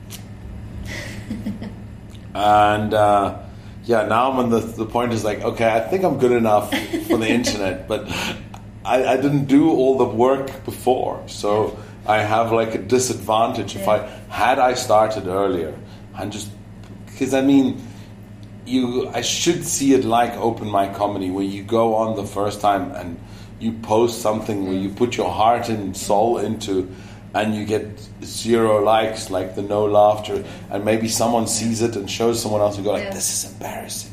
Speaker 2: and uh, yeah, now I'm on the, the point is like, okay, I think I'm good enough for the internet, but I, I didn't do all the work before. So I have like a disadvantage. Yeah. If I had I started earlier and just because I mean you I should see it like open mic comedy where you go on the first time and you post something where you put your heart and soul into and you get zero likes, like the no laughter, and maybe someone sees it and shows someone else and go like, yeah. This is embarrassing.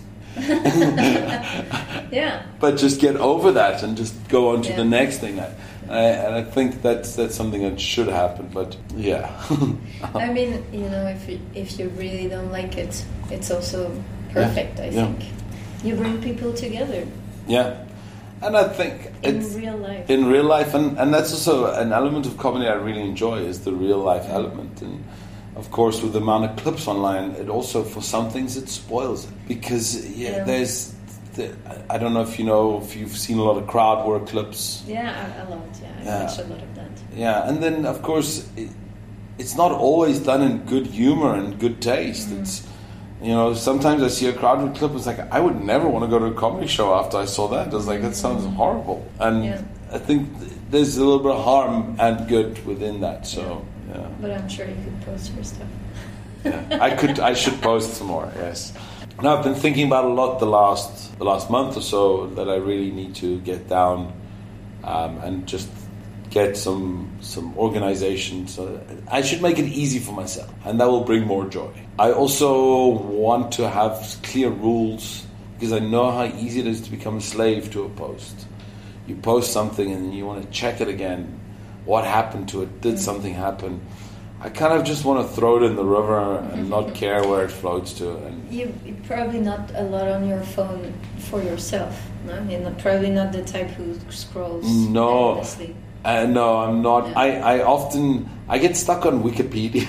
Speaker 1: Yeah.
Speaker 2: But just get over that and just go on to
Speaker 1: yeah.
Speaker 2: the next thing. I, I, and I think that's that's something that should happen. But yeah.
Speaker 1: I mean, you know, if you, if you really don't like it, it's also perfect. Yeah. I
Speaker 2: yeah.
Speaker 1: think you bring people together.
Speaker 2: Yeah. And I think
Speaker 1: in
Speaker 2: it's,
Speaker 1: real life,
Speaker 2: in real life, and, and that's also an element of comedy I really enjoy is the real life element. And of course, with the amount of clips online, it also for some things it spoils it because yeah, yeah. there's the, I don't know if you know if you've seen a lot of crowd work clips.
Speaker 1: Yeah, a lot. Yeah, I
Speaker 2: yeah.
Speaker 1: watch a lot of that.
Speaker 2: Yeah, and then of course, it, it's not always done in good humor and good taste. Mm-hmm. It's You know, sometimes I see a crowd work clip. It's like I would never want to go to a comedy show after I saw that. I was like, that sounds horrible. And
Speaker 1: yeah.
Speaker 2: I think there's a little bit of harm and good within that. So, yeah. yeah.
Speaker 1: But I'm sure you could post your stuff.
Speaker 2: yeah, I could. I should post some more. Yes. Now I've been thinking about a lot the last the last month or so that I really need to get down um, and just get some some organization. So I should make it easy for myself, and that will bring more joy. I also want to have clear rules because I know how easy it is to become a slave to a post. You post something and you want to check it again. What happened to it? Did something happen? I kind of just want to throw it in the river and not care where it floats to. And
Speaker 1: you you're probably not a lot on your phone for yourself. No, you're not, probably not the type who scrolls
Speaker 2: no.
Speaker 1: endlessly.
Speaker 2: Uh, no, I'm not.
Speaker 1: Yeah.
Speaker 2: I, I often I get stuck on Wikipedia.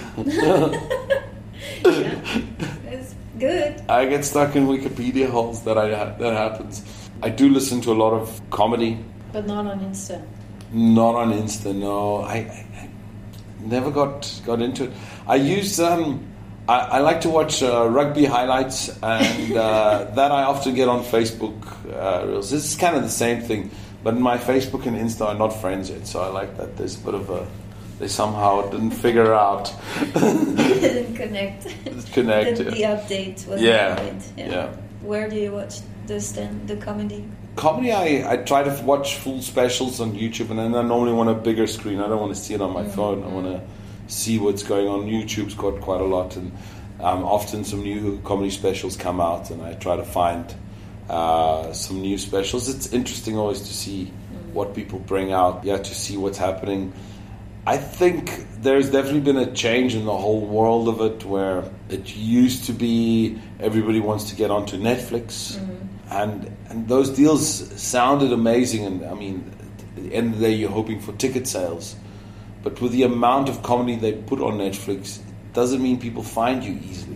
Speaker 1: Yeah, that's good.
Speaker 2: I get stuck in Wikipedia holes. That I that happens. I do listen to a lot of comedy,
Speaker 1: but not on Insta.
Speaker 2: Not on Insta. No, I, I, I never got got into it. I use um, I, I like to watch uh, rugby highlights, and uh, that I often get on Facebook uh, reels. This is kind of the same thing. But my Facebook and Insta are not friends yet, so I like that there's a bit of a... They somehow didn't figure out...
Speaker 1: didn't connect.
Speaker 2: Connect.
Speaker 1: the, the update was
Speaker 2: yeah.
Speaker 1: made. Yeah. yeah. Where do you watch the stand, the comedy?
Speaker 2: Comedy, I, I try to watch full specials on YouTube, and then I normally want a bigger screen. I don't want to see it on my mm-hmm. phone. I want to see what's going on. YouTube's got quite a lot, and um, often some new comedy specials come out, and I try to find... Uh, some new specials. It's interesting always to see mm. what people bring out, yeah, to see what's happening. I think there's definitely been a change in the whole world of it, where it used to be everybody wants to get onto Netflix, mm. and and those deals sounded amazing, and I mean, at the end of the day, you're hoping for ticket sales, but with the amount of comedy they put on Netflix, it doesn't mean people find you easily.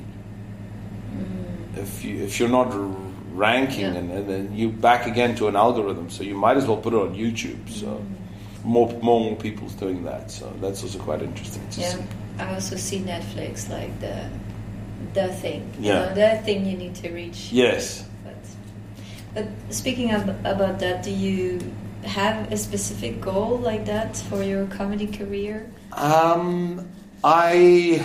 Speaker 2: Mm. If you if you're not ranking yeah. and, and then you back again to an algorithm, so you might as well put it on YouTube. So mm. more, more more people's doing that, so that's also quite interesting to
Speaker 1: yeah.
Speaker 2: see.
Speaker 1: I also see Netflix like the the thing, you
Speaker 2: yeah.
Speaker 1: know, the thing you need to reach.
Speaker 2: Yes.
Speaker 1: But but speaking of, about that, do you have a specific goal like that for your comedy career?
Speaker 2: Um, I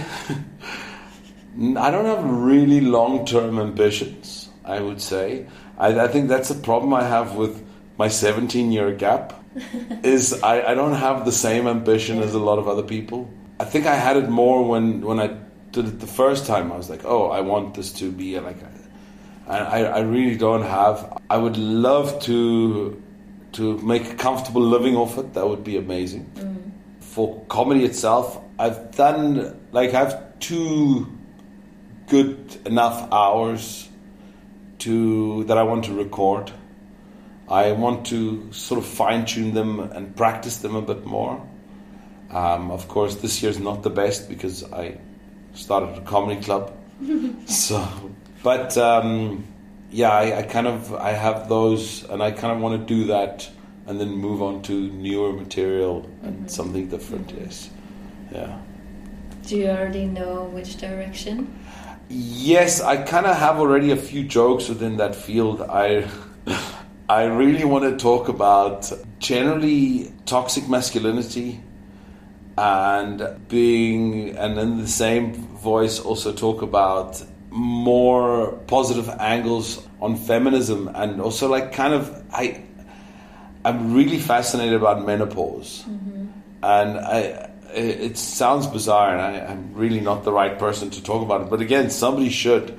Speaker 2: I don't have really long-term ambitions. I would say. I, I think that's a problem I have with my seventeen-year gap, is I, I don't have the same ambition yeah. as a lot of other people. I think I had it more when, when I did it the first time. I was like, oh, I want this to be like... A, I, I really don't have... I would love to to make a comfortable living off it. That would be amazing. Mm. For comedy itself, I've done... Like, I have two good enough hours... To that I want to record. I want to sort of fine-tune them and practice them a bit more. Um, of course, this year's not the best because I started a comedy club. so, but um, yeah, I, I kind of I have those, and I kind of want to do that, and then move on to newer material and mm-hmm. something different. Mm-hmm. Yes, yeah.
Speaker 1: Do you already know which direction?
Speaker 2: Yes, I kind of have already a few jokes within that field. I I really want to talk about generally toxic masculinity. And being, and in the same voice also talk about more positive angles on feminism, and also like kind of, I, I'm really fascinated about menopause, mm-hmm. and I, it, it sounds bizarre, and I, I'm really not the right person to talk about it, but again, somebody should,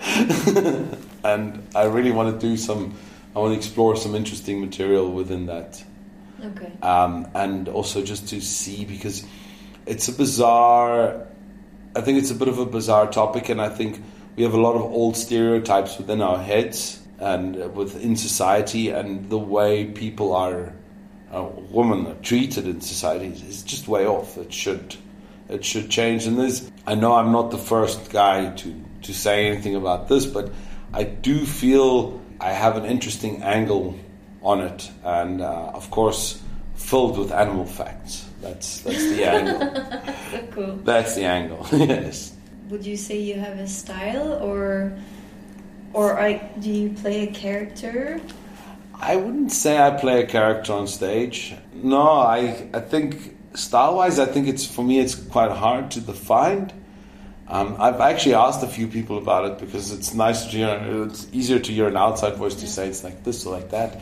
Speaker 2: and I really want to do some, I want to explore some interesting material within that,
Speaker 1: okay,
Speaker 2: um, and also just to see, because it's a bizarre, I think it's a bit of a bizarre topic, and I think we have a lot of old stereotypes within our heads and within society, and the way people are, uh, women are treated in society is just way off. It should, it should change. And there's, I know I'm not the first guy to, to say anything about this, but I do feel I have an interesting angle on it, and uh, of course filled with animal facts. That's that's the angle.
Speaker 1: So cool.
Speaker 2: That's the angle. Yes.
Speaker 1: Would you say you have a style, or or I, do you play a character?
Speaker 2: I wouldn't say I play a character on stage. No, I I think style-wise, I think it's for me it's quite hard to define. Um, I've actually asked a few people about it because it's nice to hear. It's easier to hear an outside voice to say it's like this or like that.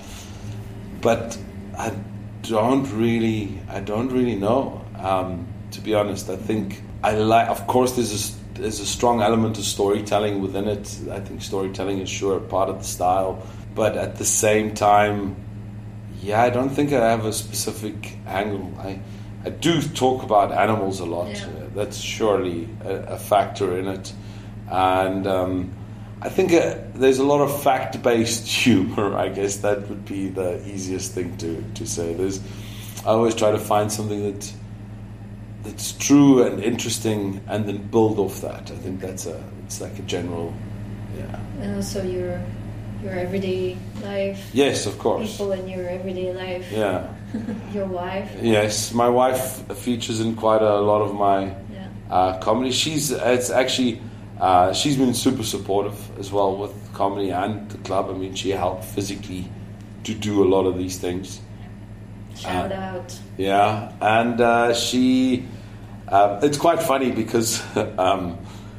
Speaker 2: But I don't really, I don't really know. Um, to be honest, I think I like. Of course, there's a there's a strong element of storytelling within it. I think storytelling is sure part of the style, but at the same time, yeah, I don't think I have a specific angle. I I do talk about animals a lot.
Speaker 1: Yeah.
Speaker 2: Uh, that's surely a, a factor in it, and um, I think uh, there's a lot of fact-based humor. I guess that would be the easiest thing to, to say. There's, I always try to find something that that's true and interesting, and then build off that. I think that's a it's like a general, yeah.
Speaker 1: And also your your everyday life.
Speaker 2: Yes, of course.
Speaker 1: People in your everyday life.
Speaker 2: Yeah.
Speaker 1: Your wife.
Speaker 2: Yes, my wife features in quite a lot of my
Speaker 1: yeah.
Speaker 2: uh, comedy. She's it's actually uh, she's been super supportive as well with comedy and the club. I mean, she helped physically to do a lot of these things.
Speaker 1: Shout
Speaker 2: uh,
Speaker 1: out.
Speaker 2: Yeah, and uh, she uh, it's quite funny because um,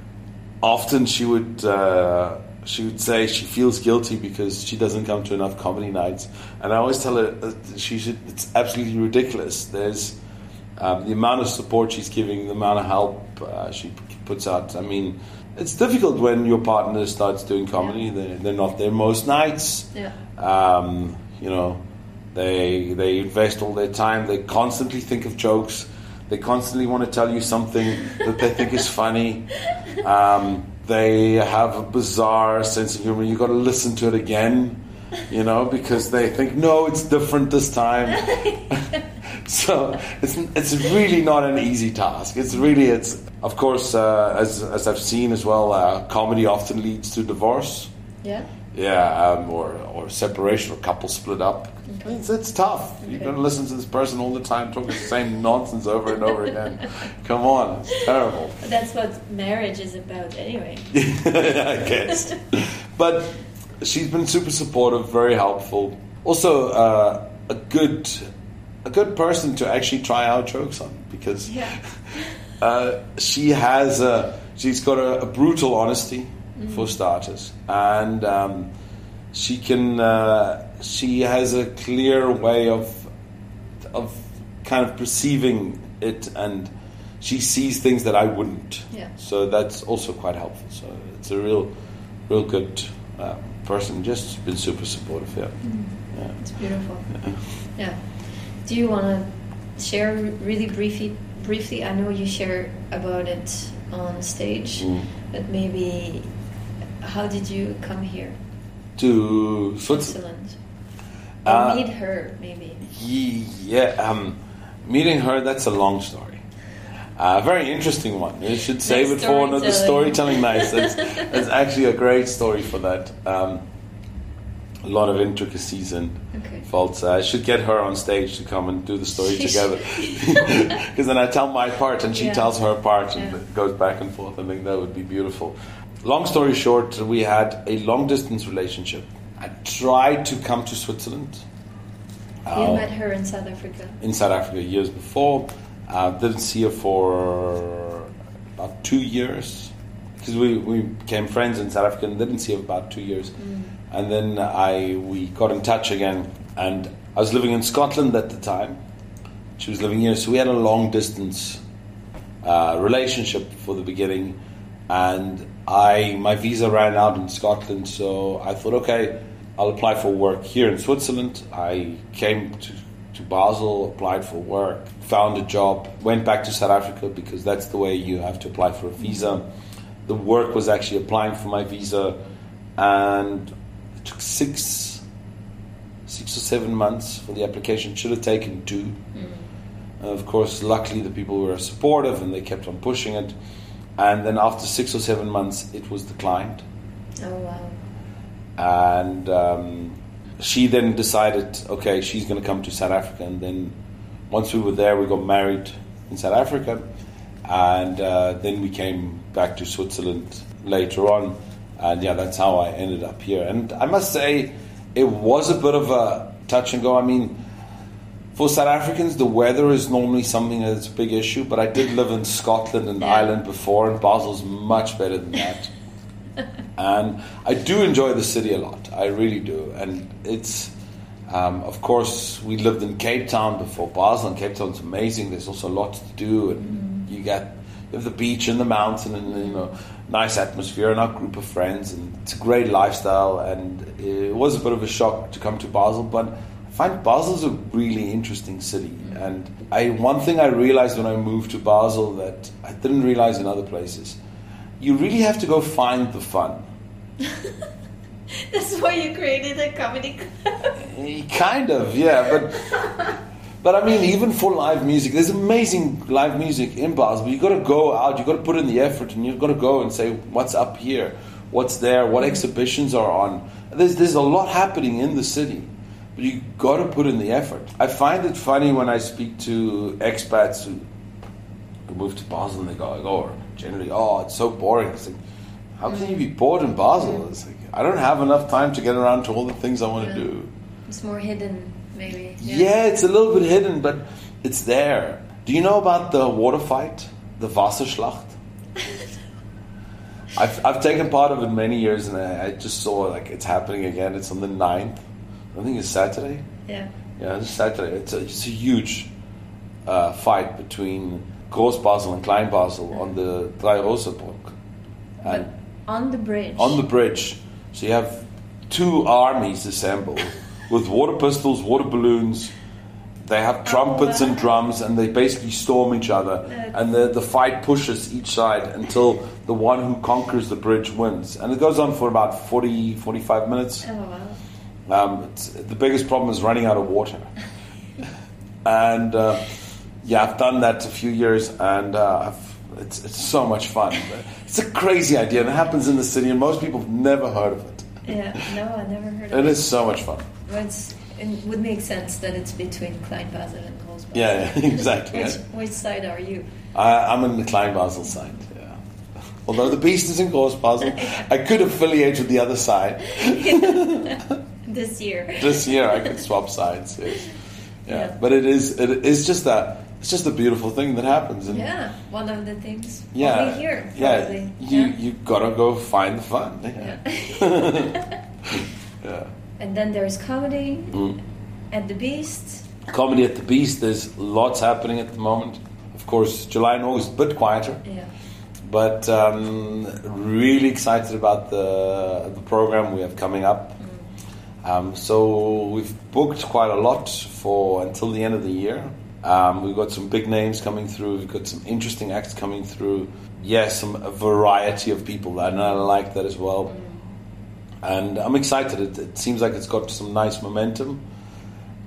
Speaker 2: often she would. Uh, She would say she feels guilty because she doesn't come to enough comedy nights, and I always tell her uh, she should. It's absolutely ridiculous. There's um, the amount of support she's giving, the amount of help uh, she p- puts out. I mean, it's difficult when your partner starts doing comedy.
Speaker 1: Yeah.
Speaker 2: They're, they're not there most nights.
Speaker 1: Yeah.
Speaker 2: Um, you know, they they invest all their time. They constantly think of jokes. They constantly want to tell you something that they think is funny. Um, They have a bizarre sense of humor. You got to listen to it again, you know, because they think, no, it's different this time. So it's it's really not an easy task. It's really it's of course uh, as as I've seen as well. Uh, comedy often leads to divorce.
Speaker 1: Yeah.
Speaker 2: Yeah, um, or or separation, or couples split up.
Speaker 1: Okay.
Speaker 2: It's, it's tough.
Speaker 1: Okay.
Speaker 2: You're going to listen to this person all the time talking the same nonsense over and over again. Come on, it's terrible.
Speaker 1: That's what marriage is about, anyway.
Speaker 2: I guess. But she's been super supportive, very helpful. Also, uh, a good a good person to actually try out jokes on, because
Speaker 1: Yeah.
Speaker 2: uh, she has a she's got a, a brutal honesty.
Speaker 1: Mm-hmm.
Speaker 2: For starters, and um, she can uh, she has a clear way of of kind of perceiving it, and she sees things that I wouldn't.
Speaker 1: Yeah.
Speaker 2: So that's also quite helpful. So it's a real, real good uh, person. Just been super supportive. Yeah.
Speaker 1: Mm.
Speaker 2: Yeah.
Speaker 1: It's beautiful.
Speaker 2: Yeah.
Speaker 1: Yeah. Do you want to share really briefly? Briefly, I know you share about it on stage,
Speaker 2: Mm.
Speaker 1: but maybe. How did you come here?
Speaker 2: To Switzerland.
Speaker 1: Or
Speaker 2: Uh,
Speaker 1: meet her, maybe.
Speaker 2: Yeah, um, meeting her, that's a long story. A uh, very interesting one. You should save
Speaker 1: Nice
Speaker 2: it for another
Speaker 1: storytelling.
Speaker 2: storytelling night. That's, that's actually a great story for that. Um, a lot of intricacies and
Speaker 1: Okay.
Speaker 2: faults. Uh, I should get her on stage to come and do the story
Speaker 1: She
Speaker 2: together. Because then I tell my part and she
Speaker 1: Yeah.
Speaker 2: tells her part and
Speaker 1: Yeah.
Speaker 2: it goes back and forth. I think that would be beautiful. Long story short, we had a long distance relationship. I tried to come to Switzerland.
Speaker 1: You
Speaker 2: Uh,
Speaker 1: met her in South Africa.
Speaker 2: in South Africa years before. Uh, didn't see her for about two years because we, we became friends in South Africa and didn't see her for about two years.
Speaker 1: Mm.
Speaker 2: And then I we got in touch again, and I was living in Scotland at the time. She was living here, so we had a long distance uh, relationship for the beginning. And I my visa ran out in Scotland, so I thought, okay, I'll apply for work here in Switzerland. I came to, to Basel, applied for work, found a job, went back to South Africa because that's the way you have to apply for a visa. The work was actually applying for my visa, and it took six, six or seven months for the application. It should have taken two.
Speaker 1: Mm.
Speaker 2: And of course, luckily the people were supportive and they kept on pushing it. And then after six or seven months, it was declined.
Speaker 1: Oh, wow.
Speaker 2: And um, she then decided, okay, she's going to come to South Africa. And then once we were there, we got married in South Africa. And uh, then we came back to Switzerland later on. And yeah, that's how I ended up here. And I must say, it was a bit of a touch and go. I mean, for South Africans, the weather is normally something that's a big issue. But I did live in Scotland and
Speaker 1: Yeah.
Speaker 2: Ireland before, and Basel's much better than that. And I do enjoy the city a lot. I really do. And it's, um, of course, we lived in Cape Town before Basel, and Cape Town's amazing. There's also lots to do, and mm-hmm. you get you have the beach and the mountain, and you know, nice atmosphere, and our group of friends, and it's a great lifestyle. And it was a bit of a shock to come to Basel, but I find Basel's a really interesting city. Mm-hmm. And I one thing I realized when I moved to Basel that I didn't realize in other places. You really have to go find the fun.
Speaker 1: That's why you created a comedy club.
Speaker 2: Kind of, yeah, but but I mean, even for live music, there's amazing live music in Basel. But you got to go out, you got to put in the effort, and you've got to go and say what's up here, what's there, what exhibitions are on. There's there's a lot happening in the city, but you got to put in the effort. I find it funny when I speak to expats who, who move to Basel and they go, like, oh, generally, oh, it's so boring. It's like, how can you be bored in Basel? It's like, I don't have enough time to get around to all the things I want to
Speaker 1: Yeah.
Speaker 2: do.
Speaker 1: It's more hidden, maybe.
Speaker 2: Yeah. it's a little bit hidden, but it's there. Do you know about the water fight, the Wasserschlacht? I've I've taken part of it many years, and I, I just saw like it's happening again. It's on the ninth. I think it's Saturday.
Speaker 1: Yeah.
Speaker 2: Yeah, it's Saturday. It's a, it's a huge uh, fight between Groß Basel and Klein Basel on the Dreirosenbrück.
Speaker 1: But on the bridge.
Speaker 2: On the bridge. So you have two armies assembled with water pistols, water balloons. They have trumpets
Speaker 1: oh, wow.
Speaker 2: and drums, and they basically storm each other.
Speaker 1: That's...
Speaker 2: And the, the fight pushes each side until the one who conquers the bridge wins. And it goes on for about forty, forty-five minutes.
Speaker 1: Oh, wow.
Speaker 2: Um, it's, the biggest problem is running out of water. and uh, yeah, I've done that a few years, and uh, I've It's it's so much fun. It's a crazy idea, and it happens in the city, and most people have never heard of it.
Speaker 1: Yeah, no, I never heard of
Speaker 2: it.
Speaker 1: It
Speaker 2: is so much fun.
Speaker 1: Well, it's, it would make sense that it's between Klein Basel and Groß Basel.
Speaker 2: Yeah, yeah, exactly.
Speaker 1: Which,
Speaker 2: yeah.
Speaker 1: which side are you?
Speaker 2: I, I'm in the Klein Basel side, yeah. Although the beast is in Groß Basel, I could affiliate with the other side.
Speaker 1: This year.
Speaker 2: This year I could swap sides. Yes. Yeah.
Speaker 1: Yeah.
Speaker 2: But it is it is just a it's just a beautiful thing that happens. And
Speaker 1: yeah, one of the things.
Speaker 2: Yeah,
Speaker 1: only here.
Speaker 2: yeah.
Speaker 1: Probably.
Speaker 2: You
Speaker 1: yeah.
Speaker 2: you gotta go find the fun. Yeah.
Speaker 1: Yeah.
Speaker 2: yeah.
Speaker 1: And then there's comedy
Speaker 2: Mm.
Speaker 1: at the Beast.
Speaker 2: Comedy at the Beast. There's lots happening at the moment. Of course, July and August a bit quieter.
Speaker 1: Yeah.
Speaker 2: But um, really excited about the the program we have coming up.
Speaker 1: Mm.
Speaker 2: Um, so we've booked quite a lot for until the end of the year. Um, we've got some big names coming through. We've got some interesting acts coming through. Yes, yeah, some a variety of people, and I like that as well. Mm. And I'm excited. It, it seems like it's got some nice momentum.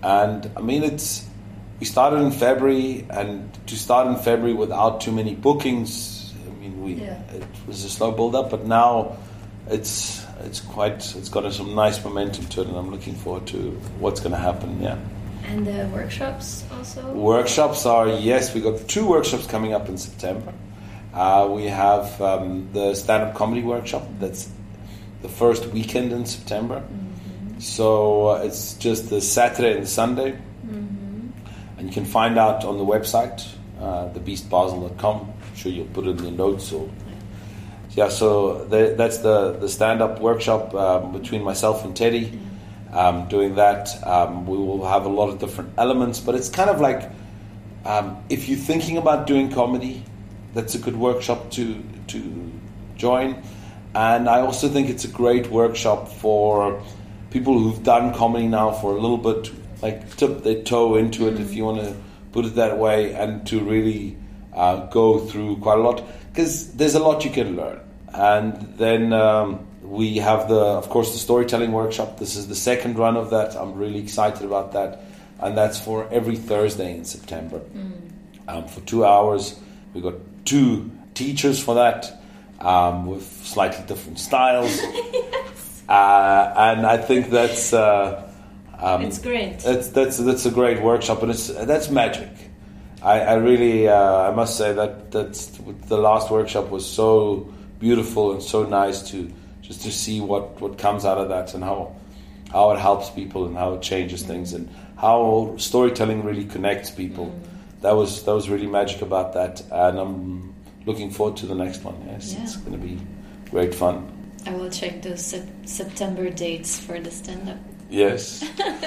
Speaker 2: And I mean, it's we started in February, and to start in February without too many bookings, I mean, we
Speaker 1: Yeah.
Speaker 2: it was a slow build up, but now it's it's quite it's got some nice momentum to it, and I'm looking forward to what's going to happen. Yeah.
Speaker 1: And the workshops also?
Speaker 2: Workshops are, yes, we got two workshops coming up in September. Uh, we have um, the stand-up comedy workshop. That's the first weekend in September. Mm-hmm. So uh, it's just the Saturday and the Sunday. Mm-hmm. And you can find out on the website, uh, the beast basel dot com. I'm sure you'll put it in the notes. Or, yeah, so the, that's the, the stand-up workshop um, between myself and Teddy. Mm-hmm. Um, doing that, um, we will have a lot of different elements, but it's kind of like um, if you're thinking about doing comedy, that's a good workshop to to join. And I also think it's a great workshop for people who've done comedy now for a little bit, like tip their toe into it, mm-hmm. if you want to put it that way, and to really uh, go through quite a lot, because there's a lot you can learn. And then um, we have the, of course, the storytelling workshop. This is the second run of that. I'm really excited about that, and that's for every Thursday in September, mm. um, for two hours. We got two teachers for that, um, with slightly different styles. Yes. uh, and I think that's uh, um,
Speaker 1: it's great.
Speaker 2: It's, that's that's a great workshop, and it's that's magic. I, I really uh, I must say that that's the last workshop was so beautiful and so nice to just to see what, what comes out of that, and how how it helps people, and how it changes mm. things, and how storytelling really connects people. Mm. That was that was really magic about that, and I'm looking forward to the next one. Yes, yeah. It's going to be great fun.
Speaker 1: I will check those sep- September dates for the stand-up.
Speaker 2: Yes.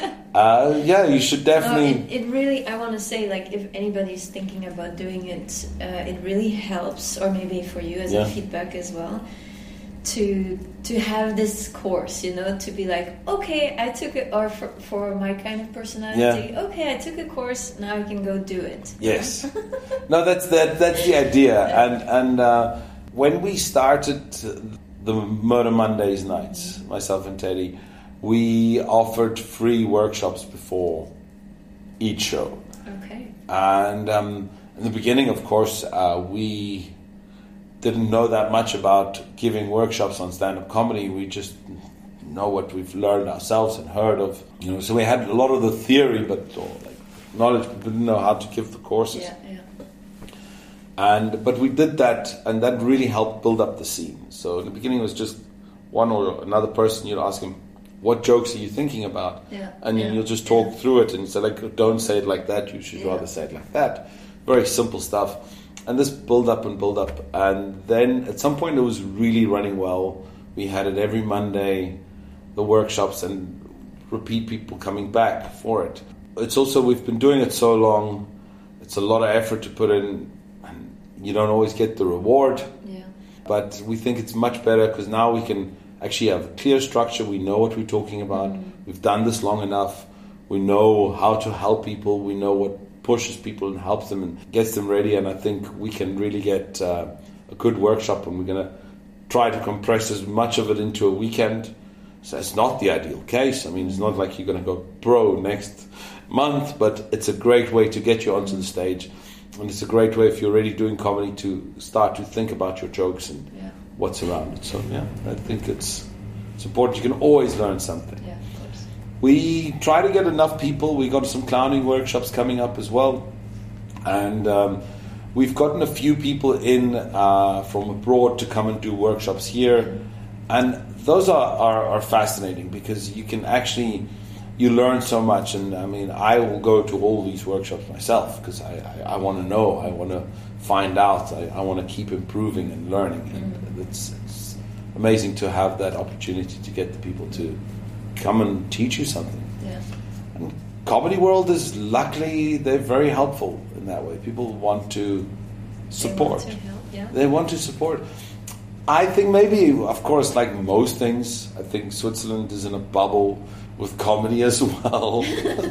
Speaker 2: uh, yeah, you should definitely...
Speaker 1: No, it, it really, I want to say, like, if anybody's thinking about doing it, uh, it really helps, or maybe for you as yeah. a feedback as well, to to have this course, you know, to be like, okay, I took it, or for, for my kind of personality, yeah. okay, I took a course, now I can go do it.
Speaker 2: Yes. No, that's that that's the idea. And, and uh, when we started the Murder Mondays nights, myself and Teddy, we offered free workshops before each show.
Speaker 1: Okay.
Speaker 2: And um, in the beginning, of course, uh, we didn't know that much about giving workshops on stand-up comedy. We just know what we've learned ourselves and heard of. You know, so we had a lot of the theory, but or, like knowledge, but didn't know how to give the courses.
Speaker 1: Yeah, yeah.
Speaker 2: And but we did that, and that really helped build up the scene. So in the beginning, it was just one or another person. You'd ask him, what jokes are you thinking about?
Speaker 1: Yeah.
Speaker 2: And
Speaker 1: yeah.
Speaker 2: you'll just talk
Speaker 1: yeah.
Speaker 2: through it and say, like, don't say it like that, you should yeah. rather say it like that. Very simple stuff. And this build up and build up. And then at some point it was really running well. We had it every Monday, the workshops, and repeat people coming back for it. It's also, we've been doing it so long, it's a lot of effort to put in, and you don't always get the reward.
Speaker 1: Yeah.
Speaker 2: But we think it's much better because now we can actually have a clear structure. We know what we're talking about. Mm. We've done this long enough. We know how to help people. We know what pushes people and helps them and gets them ready. And I think we can really get uh, a good workshop, and we're going to try to compress as much of it into a weekend. So it's not the ideal case. I mean, it's not like you're going to go pro next month, but it's a great way to get you onto the stage. And it's a great way, if you're already doing comedy, to start to think about your jokes and yeah. what's around it. So yeah, I think it's it's important. You can always learn something.
Speaker 1: Yeah, of course.
Speaker 2: We try to get enough people. We got some clowning workshops coming up as well, and um, we've gotten a few people in uh, from abroad to come and do workshops here, and those are, are, are fascinating because you can actually you learn so much. And I mean, I will go to all these workshops myself because I, I, I want to know, I want to find out, I, I want to keep improving and learning, and mm-hmm. it's, it's amazing to have that opportunity to get the people to come and teach you something.
Speaker 1: Yeah.
Speaker 2: And comedy world is, luckily, they're very helpful in that way. People want to support.
Speaker 1: They want to help, yeah.
Speaker 2: They want to support. I think maybe, of course, like most things, I think Switzerland is in a bubble with comedy as well.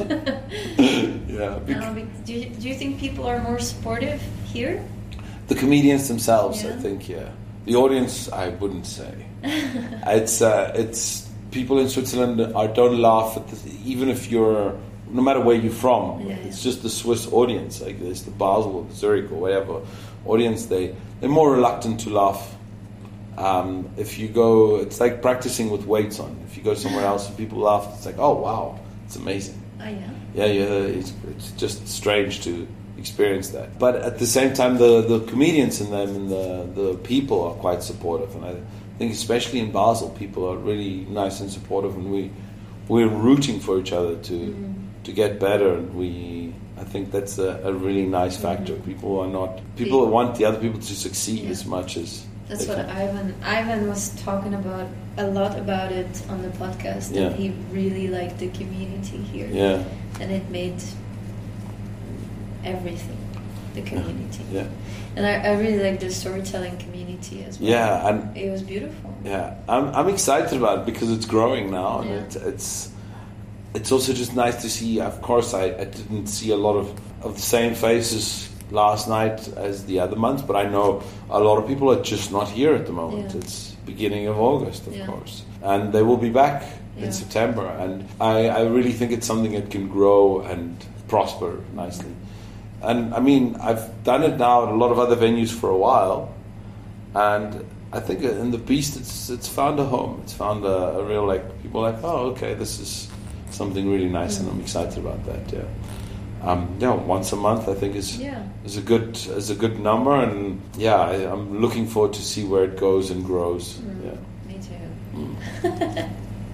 Speaker 2: yeah.
Speaker 1: No, do, you, do you think people are more supportive here?
Speaker 2: The comedians themselves,
Speaker 1: yeah.
Speaker 2: I think, yeah. The audience, I wouldn't say. it's uh, it's people in Switzerland are, don't laugh at this, even if you're no matter where you're from,
Speaker 1: Yeah,
Speaker 2: it's
Speaker 1: yeah.
Speaker 2: just the Swiss audience, like there's the Basel or Zurich or whatever audience, they, they're more reluctant to laugh. Um, if you go, it's like practicing with weights on. If you go somewhere else and people laugh, it's like, oh wow, it's amazing.
Speaker 1: Oh, yeah.
Speaker 2: Yeah, yeah, it's, it's just strange to experience that. But at the same time, the, the comedians in them and the, the people are quite supportive. And I think especially in Basel, people are really nice and supportive, and we, we're rooting for each other to
Speaker 1: Mm.
Speaker 2: to get better. And we, I think that's a, a really nice factor.
Speaker 1: Mm.
Speaker 2: People are not, people
Speaker 1: Pe-
Speaker 2: want the other people to succeed
Speaker 1: Yeah.
Speaker 2: as much as
Speaker 1: That's
Speaker 2: they
Speaker 1: what
Speaker 2: can.
Speaker 1: Ivan Ivan was talking about a lot about it on the podcast.
Speaker 2: Yeah.
Speaker 1: And he really liked the community here.
Speaker 2: Yeah,
Speaker 1: And it made everything, the community.
Speaker 2: yeah,
Speaker 1: And I, I really like the storytelling community as well.
Speaker 2: yeah, and
Speaker 1: It was beautiful.
Speaker 2: yeah, I'm I'm excited about it because it's growing now, and
Speaker 1: Yeah.
Speaker 2: it's it's it's also just nice to see. Of course, I, I didn't see a lot of, of the same faces last night as the other months, but I know a lot of people are just not here at the moment.
Speaker 1: Yeah.
Speaker 2: It's beginning of August, of
Speaker 1: Yeah.
Speaker 2: course, and they will be back
Speaker 1: Yeah.
Speaker 2: in September, and I, I really think it's something that can grow and prosper nicely. And I mean, I've done it now at a lot of other venues for a while, and I think in the Beast, it's it's found a home. It's found a, a real, like, people are like, oh, okay, this is something really nice, and I'm excited about that. Yeah, um, yeah. Once a month, I think is
Speaker 1: Yeah.
Speaker 2: is a good is a good number, and yeah, I, I'm looking forward to see where it goes and grows.
Speaker 1: Mm.
Speaker 2: Yeah.
Speaker 1: Me too.
Speaker 2: Mm.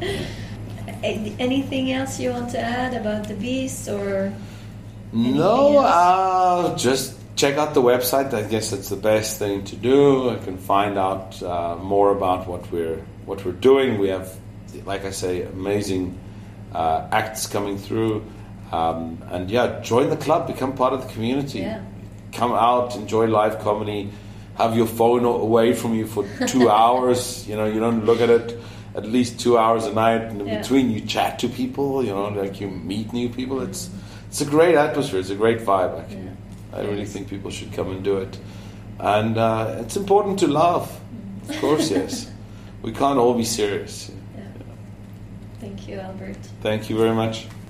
Speaker 1: A- Anything else you want to add about the Beast or? Anything
Speaker 2: No,
Speaker 1: else?
Speaker 2: uh, just check out the website. I guess that's the best thing to do. I can find out uh, more about what we're what we're doing. We have, like I say, amazing uh, acts coming through, um, and yeah, join the club, become part of the community.
Speaker 1: Yeah.
Speaker 2: Come out, enjoy live comedy. Have your phone away from you for two hours. You know, you don't look at it. At least two hours a night, and in
Speaker 1: Yeah.
Speaker 2: between you chat to people. You know, like you meet new people. It's it's a great atmosphere. It's a great vibe, actually.
Speaker 1: Yeah.
Speaker 2: I really
Speaker 1: Yes.
Speaker 2: think people should come and do it. And uh, it's important to laugh. Of course, yes. We can't all be serious.
Speaker 1: Yeah. Thank you, Albert.
Speaker 2: Thank you very much.